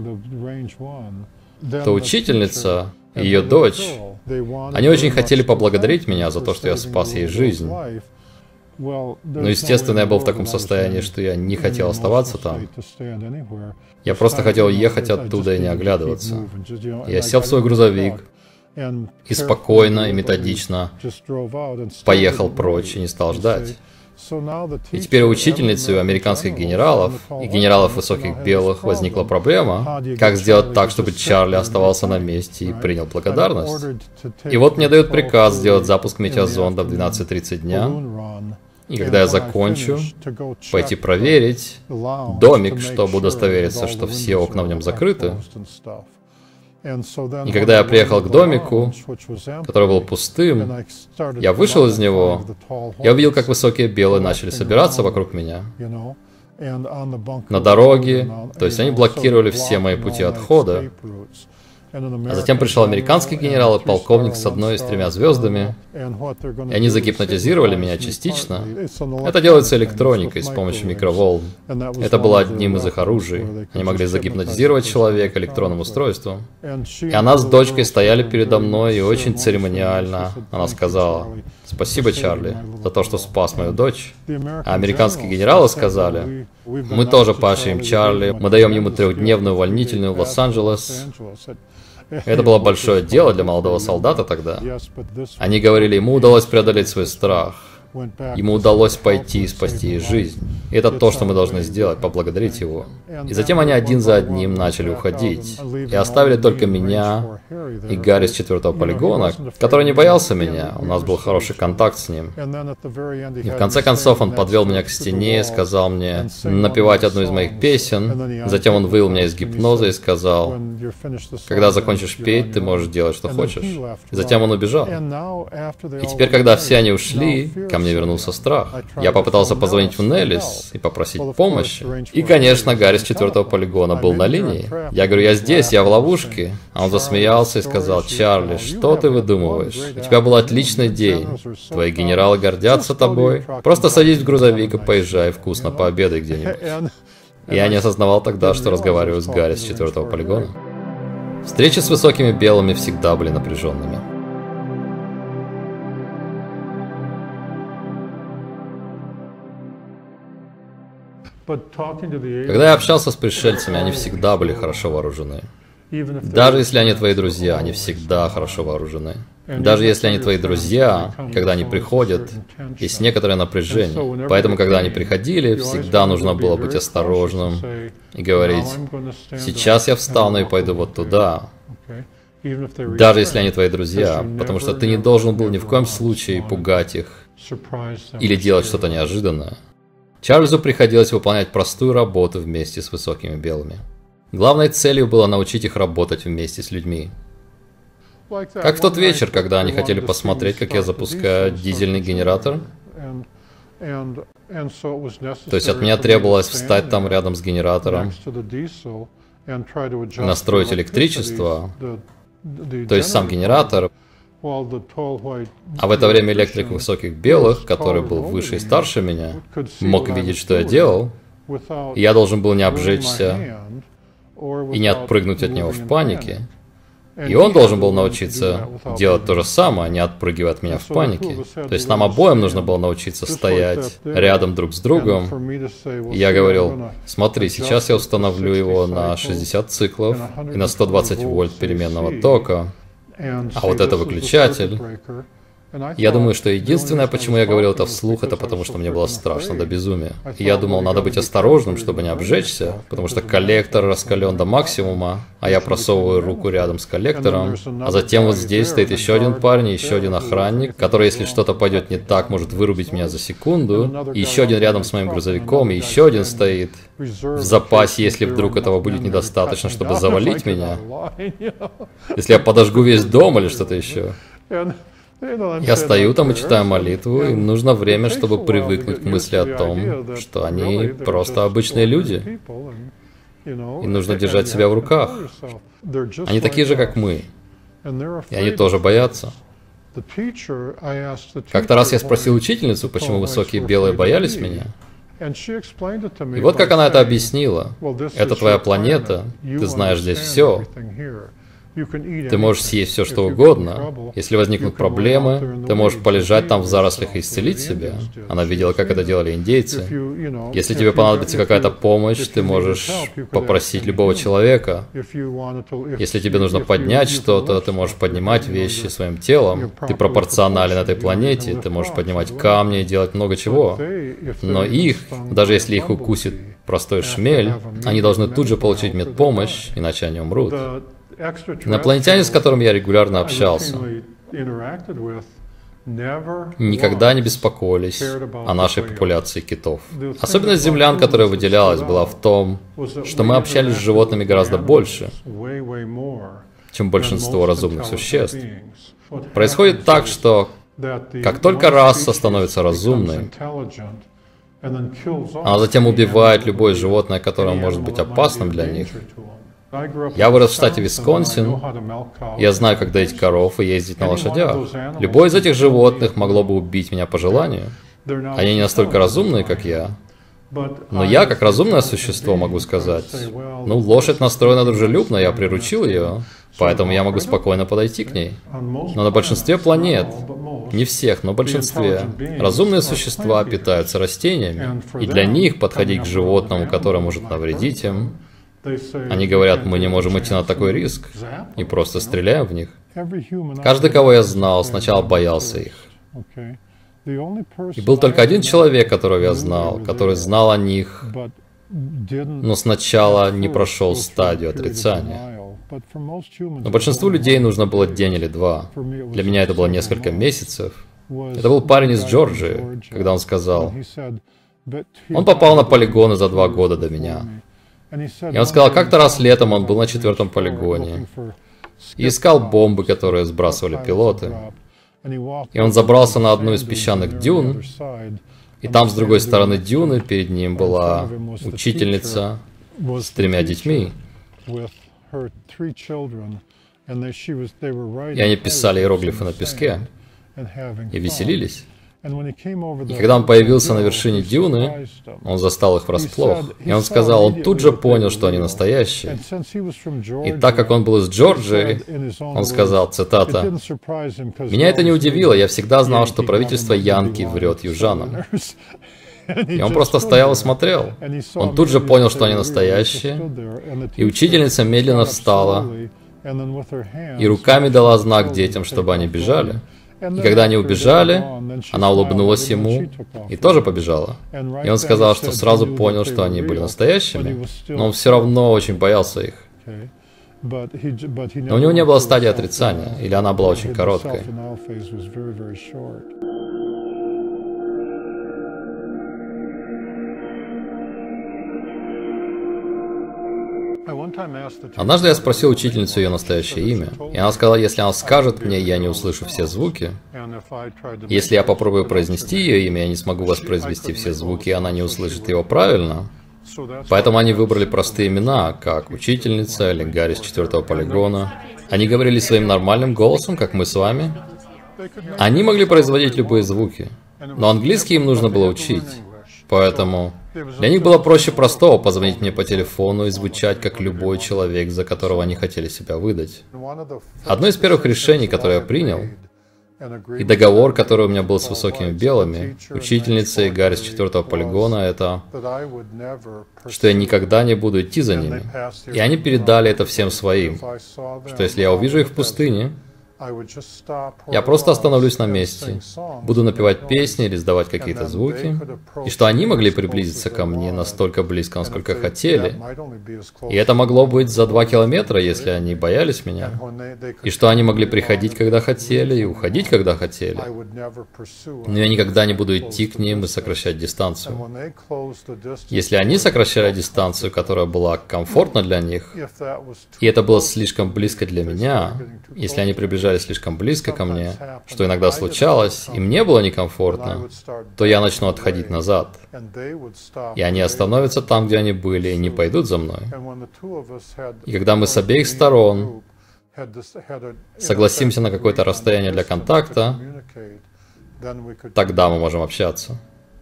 то учительница и ее дочь, они очень хотели поблагодарить меня за то, что я спас ей жизнь. Но, естественно, я был в таком состоянии, что я не хотел оставаться там. Я просто хотел ехать оттуда и не оглядываться. Я сел в свой грузовик и спокойно и методично поехал прочь и не стал ждать. И теперь у учительницы, у американских генералов и генералов высоких белых возникла проблема, как сделать так, чтобы Чарли оставался на месте и принял благодарность. И вот мне дают приказ сделать запуск метеозонда в двенадцать тридцать дня. И когда я закончу, пойти проверить домик, чтобы удостовериться, что все окна в нем закрыты. И когда я приехал к домику, который был пустым, я вышел из него, я увидел, как высокие белые начали собираться вокруг меня. На дороге, то есть они блокировали все мои пути отхода. А затем пришел американский генерал и полковник с одной и с тремя звездами, и они загипнотизировали меня частично. Это делается электроникой с помощью микроволн. Это было одним из их оружий. Они могли загипнотизировать человека электронным устройством. И она с дочкой стояли передо мной, и очень церемониально она сказала: «Спасибо, Чарли, за то, что спас мою дочь». А американские генералы сказали: «Мы тоже поощрим Чарли, мы даем ему трехдневную увольнительную в Лос-Анджелес». Это было большое дело для молодого солдата тогда. Они говорили, ему удалось преодолеть свой страх. Ему удалось пойти и спасти ей жизнь. И это то, что мы должны сделать, поблагодарить его. И затем они один за одним начали уходить. И оставили только меня и Гарри с четвертого полигона, который не боялся меня. У нас был хороший контакт с ним. И в конце концов он подвел меня к стене и сказал мне напевать одну из моих песен. Затем он вывел меня из гипноза и сказал: «Когда закончишь петь, ты можешь делать, что хочешь». И затем он убежал. И теперь, когда все они ушли, ко мне вернулся страх. Я попытался позвонить в Неллис и попросить помощи. И, конечно, Гарри с четвертого полигона был на линии. Я говорю: «Я здесь, я в ловушке». А он засмеялся и сказал: «Чарли, что ты выдумываешь? У тебя был отличный день. Твои генералы гордятся тобой. Просто садись в грузовик и поезжай вкусно пообедай где-нибудь». И я не осознавал тогда, что разговариваю с Гарри с четвертого полигона. Встречи с высокими белыми всегда были напряженными. Когда я общался с пришельцами, они всегда были хорошо вооружены. Даже если они твои друзья, они всегда хорошо вооружены. Даже если они твои друзья, когда они приходят, есть некоторое напряжение. Поэтому, когда они приходили, всегда нужно было быть осторожным и говорить: «Сейчас я встану и пойду вот туда». Даже если они твои друзья, потому что ты не должен был ни в коем случае пугать их или делать что-то неожиданное. Чарльзу приходилось выполнять простую работу вместе с высокими белыми. Главной целью было научить их работать вместе с людьми. Как в тот вечер, когда они хотели посмотреть, как я запускаю дизельный генератор. То есть от меня требовалось встать там рядом с генератором, настроить электричество, то есть сам генератор. А в это время электрик высоких белых, который был выше и старше меня, мог видеть, что я делал, и я должен был не обжечься и не отпрыгнуть от него в панике. И он должен был научиться делать то же самое, не отпрыгивая от меня в панике. То есть нам обоим нужно было научиться стоять рядом друг с другом. И я говорил: «Смотри, сейчас я установлю его на шестьдесят циклов и на сто двадцать вольт переменного тока. А вот это выключатель». Я думаю, что единственное, почему я говорил это вслух, это потому, что мне было страшно до безумия. И я думал, надо быть осторожным, чтобы не обжечься, потому что коллектор раскален до максимума, а я просовываю руку рядом с коллектором, а затем вот здесь стоит еще один парень и еще один охранник, который, если что-то пойдет не так, может вырубить меня за секунду, и еще один рядом с моим грузовиком, и еще один стоит в запасе, если вдруг этого будет недостаточно, чтобы завалить меня. Если я подожгу весь дом или что-то еще. Я стою там и читаю молитву, и нужно время, чтобы привыкнуть к мысли о том, что они просто обычные люди. И нужно держать себя в руках. Они такие же, как мы. И они тоже боятся. Как-то раз я спросил учительницу, почему высокие белые боялись меня. И вот как она это объяснила. Это твоя планета, ты знаешь здесь все. Ты можешь съесть все, что угодно. Если возникнут проблемы, ты можешь полежать там в зарослях и исцелить себя. Она видела, как это делали индейцы. Если тебе понадобится какая-то помощь, ты можешь попросить любого человека. Если тебе нужно поднять что-то, ты можешь поднимать вещи своим телом. Ты пропорционален этой планете, ты можешь поднимать камни и делать много чего. Но их, даже если их укусит простой шмель, они должны тут же получить медпомощь, иначе они умрут. Инопланетяне, с которым я регулярно общался, никогда не беспокоились о нашей популяции китов. Особенность землян, которая выделялась, была в том, что мы общались с животными гораздо больше, чем большинство разумных существ. Происходит так, что как только раса становится разумной, она затем убивает любое животное, которое может быть опасным для них. Я вырос в штате Висконсин. Я знаю, как доить коров и ездить на лошадях. Любое из этих животных могло бы убить меня по желанию. Они не настолько разумные, как я. Но я, как разумное существо, могу сказать, ну, лошадь настроена дружелюбно, я приручил ее, поэтому я могу спокойно подойти к ней. Но на большинстве планет, не всех, но в большинстве, разумные существа питаются растениями, и для них подходить к животному, которое может навредить им, они говорят, мы не можем идти на такой риск, и просто стреляем в них. Каждый, кого я знал, сначала боялся их. И был только один человек, которого я знал, который знал о них, но сначала не прошел стадию отрицания. Но большинству людей нужно было день или два. Для меня это было несколько месяцев. Это был парень из Джорджии, когда он сказал, он попал на полигоны за два года до меня. И он сказал, как-то раз летом он был на четвертом полигоне и искал бомбы, которые сбрасывали пилоты. И он забрался на одну из песчаных дюн, и там с другой стороны дюны перед ним была учительница с тремя детьми. И они писали иероглифы на песке и веселились. И когда он появился на вершине дюны, он застал их врасплох. И он сказал, он тут же понял, что они настоящие. И так как он был из Джорджии, он сказал, цитата, «Меня это не удивило, я всегда знал, что правительство Янки врет южанам». И он просто стоял и смотрел. Он тут же понял, что они настоящие. И учительница медленно встала и руками дала знак детям, чтобы они бежали. И когда они убежали, она улыбнулась ему и тоже побежала. И он сказал, что сразу понял, что они были настоящими, но он все равно очень боялся их. Но у него не было стадии отрицания, или она была очень короткой. Однажды я спросил учительницу ее настоящее имя, и она сказала, если она скажет мне, я не услышу все звуки. Если я попробую произнести ее имя, я не смогу воспроизвести все звуки, и она не услышит его правильно. Поэтому они выбрали простые имена, как учительница или Гарри с четвертого полигона. Они говорили своим нормальным голосом, как мы с вами. Они могли производить любые звуки, но английский им нужно было учить. Поэтому для них было проще простого позвонить мне по телефону и звучать как любой человек, за которого они хотели себя выдать. Одно из первых решений, которое я принял, и договор, который у меня был с высокими белыми, учительницей Гарри с четвертого полигона, это, что я никогда не буду идти за ними. И они передали это всем своим, что если я увижу их в пустыне, я просто остановлюсь на месте, буду напевать песни или издавать какие-то звуки, и что они могли приблизиться ко мне настолько близко, насколько хотели, и это могло быть за два километра, если они боялись меня, и что они могли приходить, когда хотели, и уходить, когда хотели, но я никогда не буду идти к ним и сокращать дистанцию. Если они сокращали дистанцию, которая была комфортна для них, и это было слишком близко для меня, если они приближались слишком близко ко мне, что иногда случалось, и мне было некомфортно, то я начну отходить назад. И они остановятся там, где они были, и не пойдут за мной. И когда мы с обеих сторон согласимся на какое-то расстояние для контакта, тогда мы можем общаться.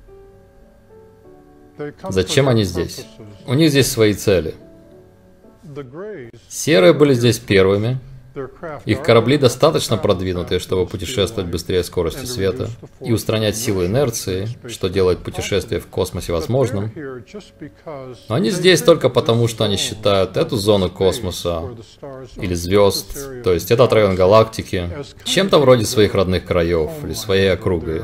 Зачем они здесь? У них здесь свои цели. Серые были здесь первыми. Их корабли достаточно продвинутые, чтобы путешествовать быстрее скорости света и устранять силу инерции, что делает путешествие в космосе возможным. Но они здесь только потому, что они считают эту зону космоса или звезд, то есть этот район галактики, чем-то вроде своих родных краев или своей округой.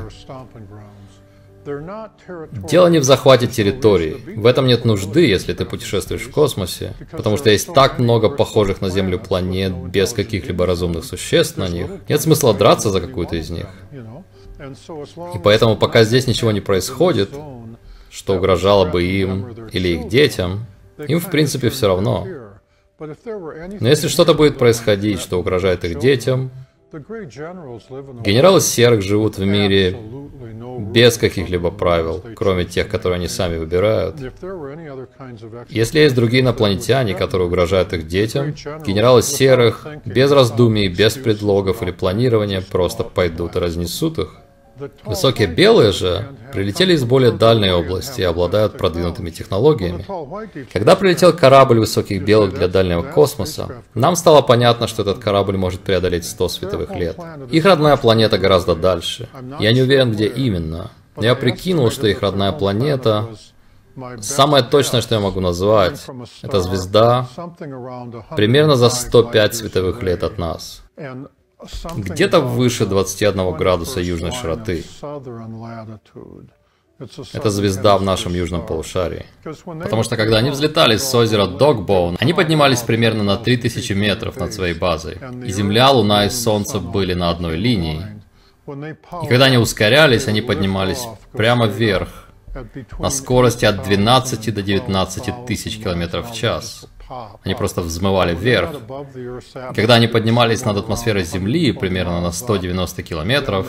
Дело не в захвате территории. В этом нет нужды, если ты путешествуешь в космосе, потому что есть так много похожих на Землю планет без каких-либо разумных существ на них. Нет смысла драться за какую-то из них. И поэтому, пока здесь ничего не происходит, что угрожало бы им или их детям, им в принципе все равно. Но если что-то будет происходить, что угрожает их детям, генералы серых живут в мире без каких-либо правил, кроме тех, которые они сами выбирают. Если есть другие инопланетяне, которые угрожают их детям, генералы серых, без раздумий, без предлогов или планирования, просто пойдут и разнесут их. Высокие белые же прилетели из более дальней области и обладают продвинутыми технологиями. Когда прилетел корабль высоких белых для дальнего космоса, нам стало понятно, что этот корабль может преодолеть сто световых лет. Их родная планета гораздо дальше. Я не уверен, где именно. Но я прикинул, что их родная планета... Самое точное, что я могу назвать, это звезда примерно за сто пять световых лет от нас. Где-то выше двадцати одного градуса южной широты. Это звезда в нашем южном полушарии. Потому что когда они взлетали с озера Догбоун, они поднимались примерно на три тысячи метров над своей базой. И Земля, Луна и Солнце были на одной линии. И когда они ускорялись, они поднимались прямо вверх, на скорости от двенадцати до девятнадцати тысяч километров в час. Они просто взмывали вверх. И когда они поднимались над атмосферой Земли примерно на сто девяносто километров,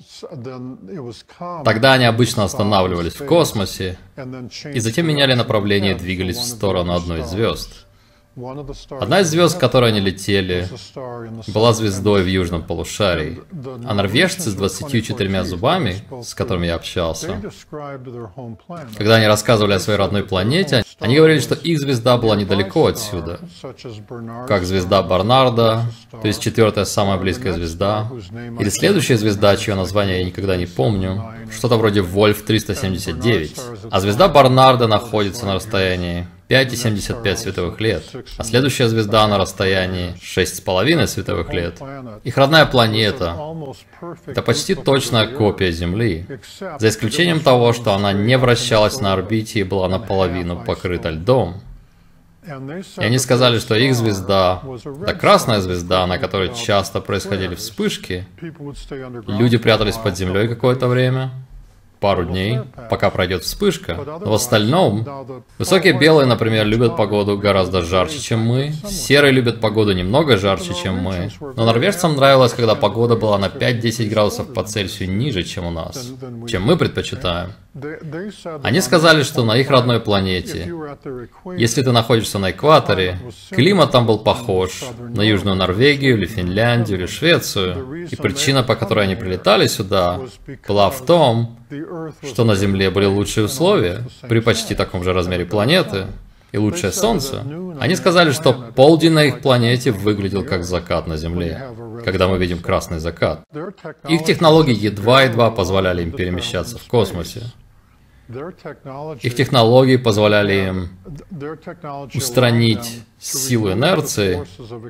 тогда они обычно останавливались в космосе и затем меняли направление и двигались в сторону одной из звезд. Одна из звезд, к которой они летели, была звездой в южном полушарии, а норвежцы с двадцатью четырьмя зубами, с которыми я общался, когда они рассказывали о своей родной планете, они говорили, что их звезда была недалеко отсюда, как звезда Барнарда, то есть четвертая самая близкая звезда, или следующая звезда, чье название я никогда не помню, что-то вроде Вольф триста семьдесят девять, а звезда Барнарда находится на расстоянии пять целых семьдесят пять сотых световых лет, а следующая звезда на расстоянии шесть с половиной световых лет. Их родная планета — это почти точная копия Земли, за исключением того, что она не вращалась на орбите и была наполовину покрыта льдом. И они сказали, что их звезда, та красная звезда, на которой часто происходили вспышки, люди прятались под землей какое-то время, пару дней, пока пройдет вспышка. Но в остальном, высокие белые, например, любят погоду гораздо жарче, чем мы. Серые любят погоду немного жарче, чем мы. Но норвежцам нравилось, когда погода была на пять-десять градусов по Цельсию ниже, чем у нас, чем мы предпочитаем. Они сказали, что на их родной планете, если ты находишься на экваторе, климат там был похож на Южную Норвегию, или Финляндию, или Швецию. И причина, по которой они прилетали сюда, была в том, что на Земле были лучшие условия, при почти таком же размере планеты, и лучшее Солнце. Они сказали, что полдень на их планете выглядел как закат на Земле, когда мы видим красный закат. Их технологии едва-едва позволяли им перемещаться в космосе. Их технологии позволяли им устранить силу инерции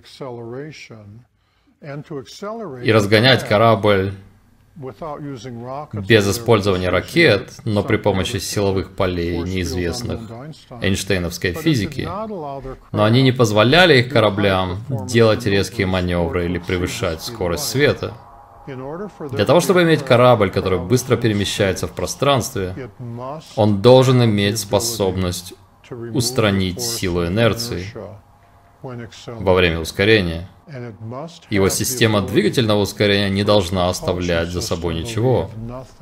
и разгонять корабль без использования ракет, но при помощи силовых полей, неизвестных Эйнштейновской физики. Но они не позволяли их кораблям делать резкие маневры или превышать скорость света. Для того, чтобы иметь корабль, который быстро перемещается в пространстве, он должен иметь способность устранить силу инерции во время ускорения. Его система двигательного ускорения не должна оставлять за собой ничего.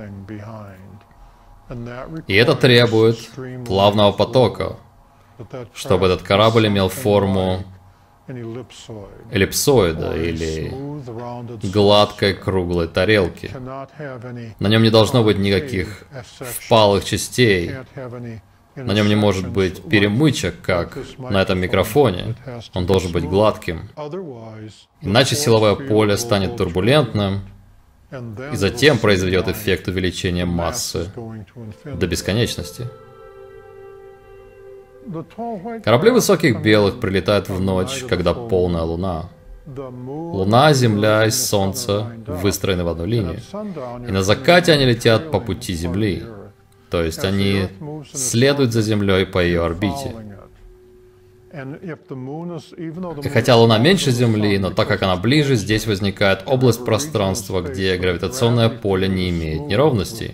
И это требует плавного потока, чтобы этот корабль имел форму эллипсоида или гладкой круглой тарелки. На нем не должно быть никаких впалых частей. На нем не может быть перемычек, как на этом микрофоне. Он должен быть гладким. Иначе силовое поле станет турбулентным и затем произведет эффект увеличения массы до бесконечности. Корабли высоких белых прилетают в ночь, когда полная луна. Луна, Земля и Солнце выстроены в одну линию. И на закате они летят по пути Земли. То есть они следуют за Землей по ее орбите. И хотя Луна меньше Земли, но так как она ближе, здесь возникает область пространства, где гравитационное поле не имеет неровностей,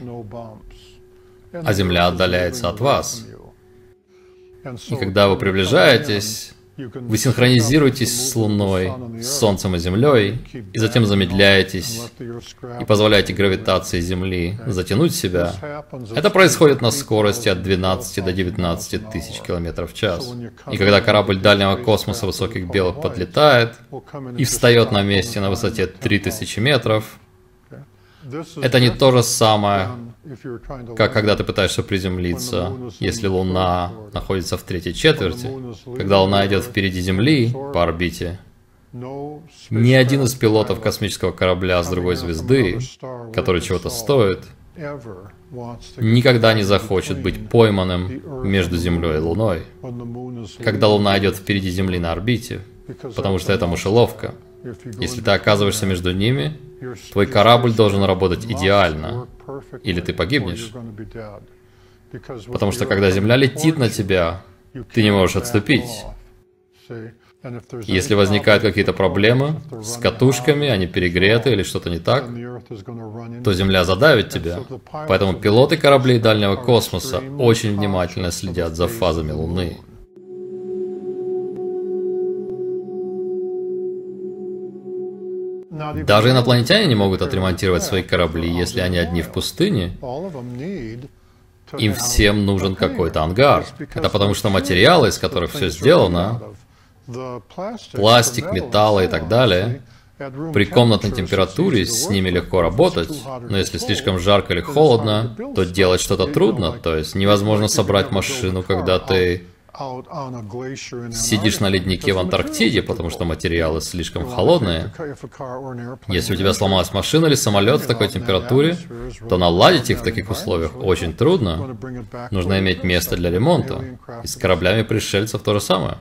а Земля отдаляется от вас. И когда вы приближаетесь, Вы синхронизируетесь с Луной, с Солнцем и Землей, и затем замедляетесь и позволяете гравитации Земли затянуть себя. Это происходит на скорости от двенадцати до девятнадцати тысяч километров в час. И когда корабль дальнего космоса высоких белых подлетает и встает на месте на высоте три тысячи метров, это не то же самое, как когда ты пытаешься приземлиться, если Луна находится в третьей четверти. Когда Луна идет впереди Земли по орбите, ни один из пилотов космического корабля с другой звезды, который чего-то стоит, никогда не захочет быть пойманным между Землей и Луной, когда Луна идет впереди Земли на орбите, потому что это мышеловка. Если ты оказываешься между ними, твой корабль должен работать идеально, или ты погибнешь. Потому что когда Земля летит на тебя, ты не можешь отступить. Если возникают какие-то проблемы с катушками, они перегреты или что-то не так, то Земля задавит тебя. Поэтому пилоты кораблей дальнего космоса очень внимательно следят за фазами Луны. Даже инопланетяне не могут отремонтировать свои корабли, если они одни в пустыне. Им всем нужен какой-то ангар. Это потому что материалы, из которых все сделано, пластик, металлы и так далее, при комнатной температуре с ними легко работать, но если слишком жарко или холодно, то делать что-то трудно, то есть невозможно собрать машину, когда ты сидишь на леднике в Антарктиде, потому что материалы слишком холодные. Если у тебя сломалась машина или самолет в такой температуре, то наладить их в таких условиях очень трудно. Нужно иметь место для ремонта. И с кораблями пришельцев то же самое.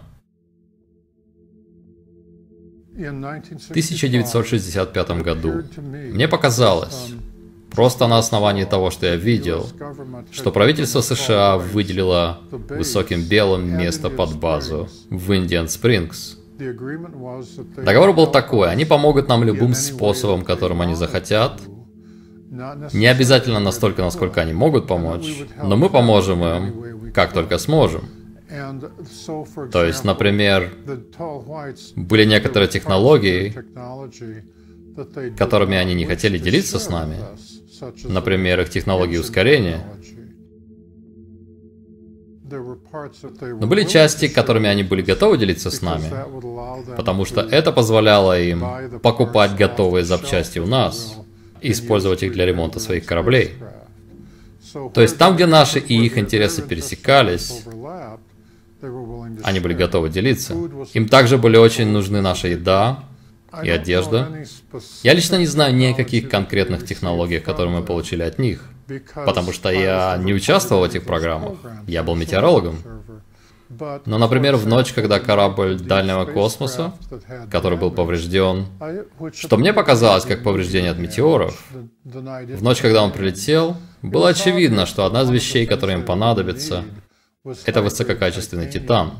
В тысяча девятьсот шестьдесят пятом году мне показалось, просто на основании того, что я видел, что правительство США выделило высоким белым место под базу в Индиан Спрингс. Договор был такой: они помогут нам любым способом, которым они захотят. Не обязательно настолько, насколько они могут помочь, но мы поможем им, как только сможем. То есть, например, были некоторые технологии, которыми они не хотели делиться с нами. Например, их технологии ускорения. Но были части, которыми они были готовы делиться с нами, потому что это позволяло им покупать готовые запчасти у нас и использовать их для ремонта своих кораблей. То есть там, где наши и их интересы пересекались, они были готовы делиться. Им также были очень нужны наша еда и одежда. Я лично не знаю ни о каких конкретных технологиях, которые мы получили от них, потому что я не участвовал в этих программах. Я был метеорологом. Но, например, в ночь, когда корабль дальнего космоса, который был поврежден, что мне показалось как повреждение от метеоров, в ночь, когда он прилетел, было очевидно, что одна из вещей, которая им понадобится, это высококачественный титан,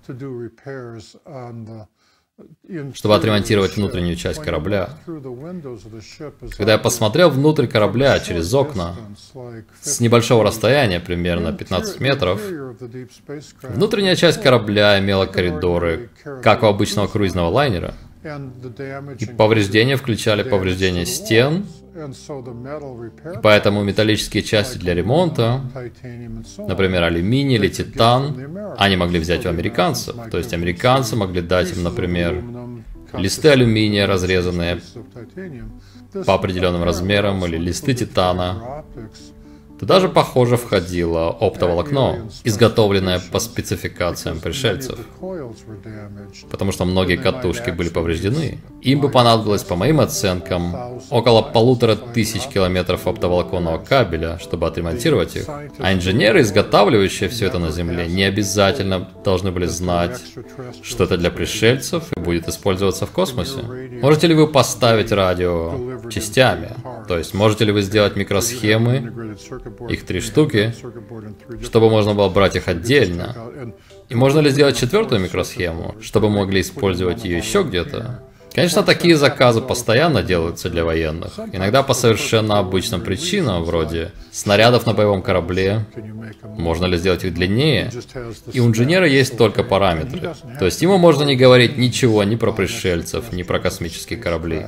чтобы отремонтировать внутреннюю часть корабля. Когда я посмотрел внутрь корабля через окна, с небольшого расстояния, примерно пятнадцать метров, внутренняя часть корабля имела коридоры, как у обычного круизного лайнера. И повреждения включали повреждения стен, и поэтому металлические части для ремонта, например, алюминий или титан, они могли взять у американцев. То есть американцы могли дать им, например, листы алюминия, разрезанные по определенным размерам, или листы титана. Туда же, похоже, входило оптоволокно, изготовленное по спецификациям пришельцев, потому что многие катушки были повреждены. Им бы понадобилось, по моим оценкам, около полутора тысяч километров оптоволоконного кабеля, чтобы отремонтировать их. А инженеры, изготавливающие все это на Земле, не обязательно должны были знать, что это для пришельцев и будет использоваться в космосе. Можете ли вы поставить радио частями? То есть, можете ли вы сделать микросхемы, их три штуки, чтобы можно было брать их отдельно? И можно ли сделать четвертую микросхему, чтобы мы могли использовать ее еще где-то? Конечно, такие заказы постоянно делаются для военных. Иногда по совершенно обычным причинам, вроде снарядов на боевом корабле. Можно ли сделать их длиннее? И у инженера есть только параметры. То есть ему можно не говорить ничего ни про пришельцев, ни про космические корабли.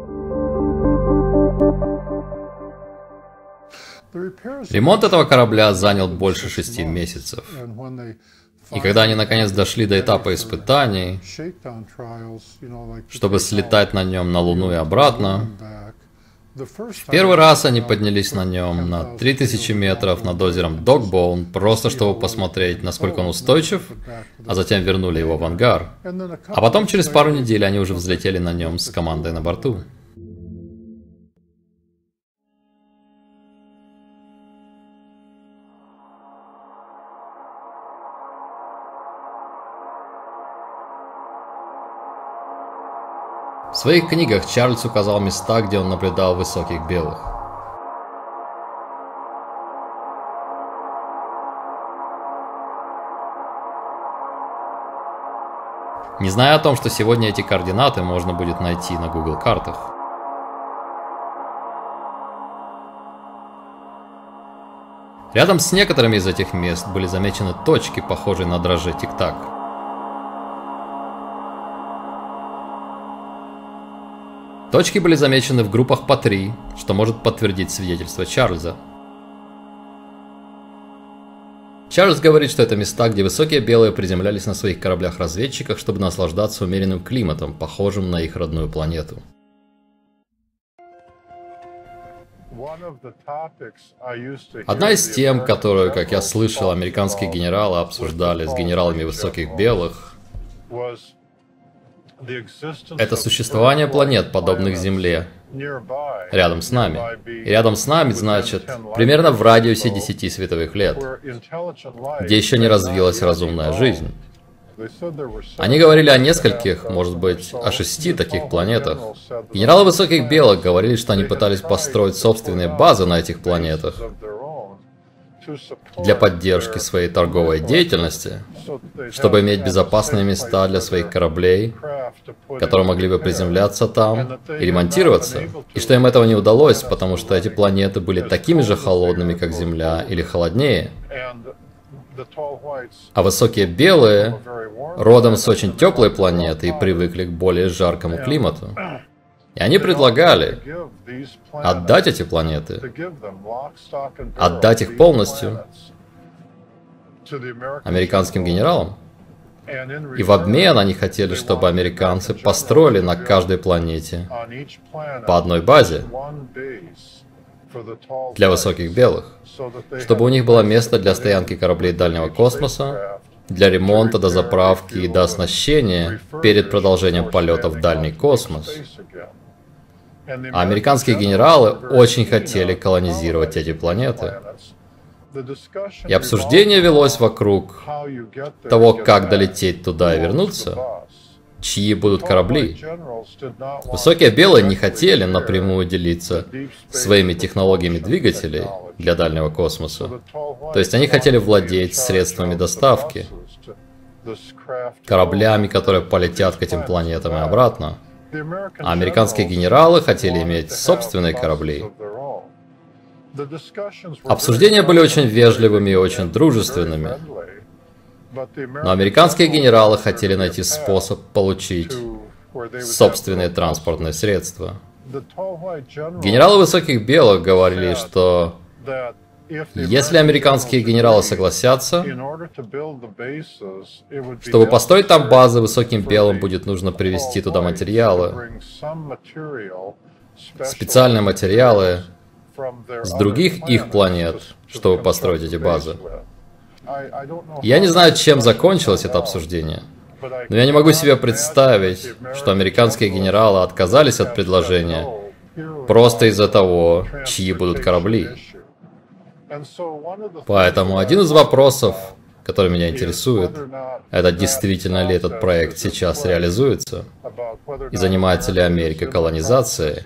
Ремонт этого корабля занял больше шести месяцев. И когда они наконец дошли до этапа испытаний, чтобы слетать на нем на Луну и обратно, в первый раз они поднялись на нем на три тысячи метров над озером Догбоун, просто чтобы посмотреть, насколько он устойчив, а затем вернули его в ангар. А потом через пару недель они уже взлетели на нем с командой на борту. В своих книгах Чарльз указал места, где он наблюдал высоких белых. Не зная о том, что сегодня эти координаты можно будет найти на Google картах. Рядом с некоторыми из этих мест были замечены точки, похожие на дрожжи тик-так. Точки были замечены в группах по три, что может подтвердить свидетельство Чарльза. Чарльз говорит, что это места, где высокие белые приземлялись на своих кораблях-разведчиках, чтобы наслаждаться умеренным климатом, похожим на их родную планету. Одна из тем, которую, как я слышал, американские генералы обсуждали с генералами высоких белых, это существование планет, подобных Земле, рядом с нами. И рядом с нами, значит, примерно в радиусе десяти световых лет, где еще не развилась разумная жизнь. Они говорили о нескольких, может быть, о шести таких планетах. Генералы высоких белых говорили, что они пытались построить собственные базы на этих планетах для поддержки своей торговой деятельности, чтобы иметь безопасные места для своих кораблей, которые могли бы приземляться там и ремонтироваться. И что им этого не удалось, потому что эти планеты были такими же холодными, как Земля, или холоднее. А высокие белые родом с очень теплой планеты и привыкли к более жаркому климату. И они предлагали отдать эти планеты, отдать их полностью американским генералам. И в обмен они хотели, чтобы американцы построили на каждой планете по одной базе для высоких белых, чтобы у них было место для стоянки кораблей дальнего космоса, для ремонта, до заправки и до оснащения перед продолжением полета в дальний космос. А американские генералы очень хотели колонизировать эти планеты. И обсуждение велось вокруг того, как долететь туда и вернуться, чьи будут корабли. Высокие белые не хотели напрямую делиться своими технологиями двигателей для дальнего космоса. То есть они хотели владеть средствами доставки, кораблями, которые полетят к этим планетам и обратно. А американские генералы хотели иметь собственные корабли. Обсуждения были очень вежливыми и очень дружественными. Но американские генералы хотели найти способ получить собственные транспортные средства. Генералы высоких белых говорили, что если американские генералы согласятся, чтобы построить там базы, высоким белым будет нужно привезти туда материалы, специальные материалы с других их планет, чтобы построить эти базы. Я не знаю, чем закончилось это обсуждение, но я не могу себе представить, что американские генералы отказались от предложения просто из-за того, чьи будут корабли. Поэтому один из вопросов, который меня интересует, это действительно ли этот проект сейчас реализуется, и занимается ли Америка колонизацией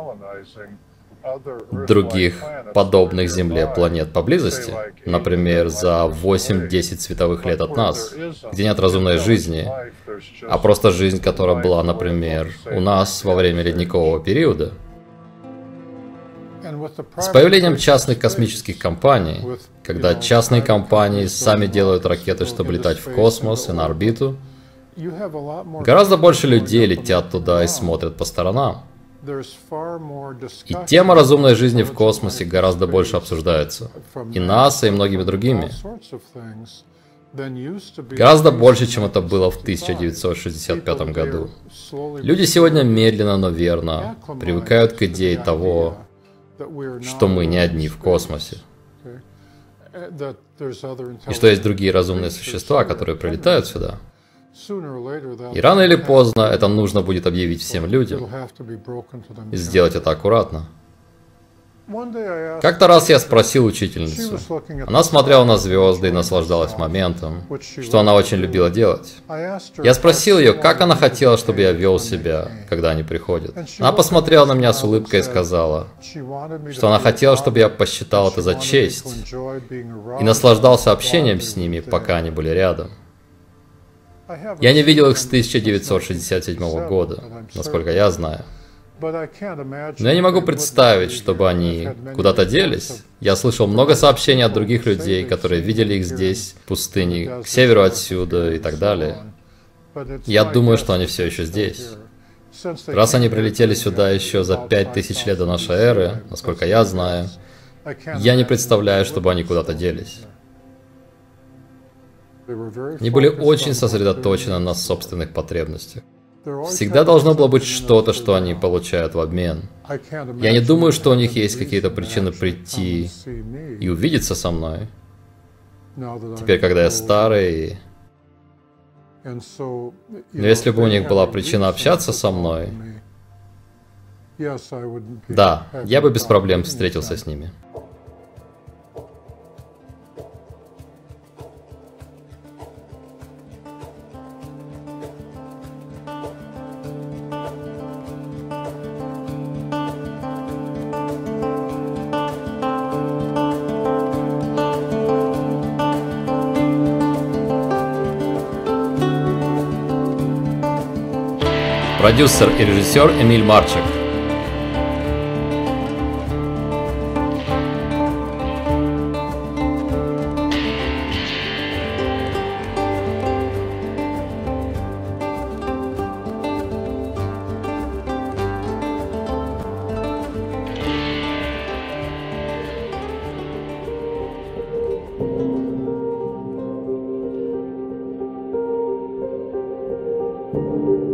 других подобных Земле планет поблизости, например, за восемь-десять световых лет от нас, где нет разумной жизни, а просто жизнь, которая была, например, у нас во время ледникового периода. С появлением частных космических компаний, когда частные компании сами делают ракеты, чтобы летать в космос и на орбиту, гораздо больше людей летят туда и смотрят по сторонам. И тема разумной жизни в космосе гораздо больше обсуждается. И НАСА, и многими другими. Гораздо больше, чем это было в тысяча девятьсот шестьдесят пятом году. Люди сегодня медленно, но верно привыкают к идее того, что мы не одни в космосе. И что есть другие разумные существа, которые прилетают сюда. И рано или поздно это нужно будет объявить всем людям. И сделать это аккуратно. Как-то раз я спросил учительницу. Она смотрела на звезды и наслаждалась моментом, что она очень любила делать. Я спросил ее, как она хотела, чтобы я вел себя, когда они приходят. Она посмотрела на меня с улыбкой и сказала, что она хотела, чтобы я посчитал это за честь и наслаждался общением с ними, пока они были рядом. Я не видел их с тысяча девятьсот шестьдесят седьмого года, насколько я знаю. Но я не могу представить, чтобы они куда-то делись. Я слышал много сообщений от других людей, которые видели их здесь, в пустыне, к северу отсюда и так далее. Я думаю, что они все еще здесь. Раз они прилетели сюда еще за пять тысяч лет до нашей эры, насколько я знаю, я не представляю, чтобы они куда-то делись. Они были очень сосредоточены на собственных потребностях. Всегда должно было быть что-то, что они получают в обмен. Я не думаю, что у них есть какие-то причины прийти и увидеться со мной. Теперь, когда я старый... Но если бы у них была причина общаться со мной... Да, я бы без проблем встретился с ними. Продюсер и режиссер Эмиль Марчик. Thank you.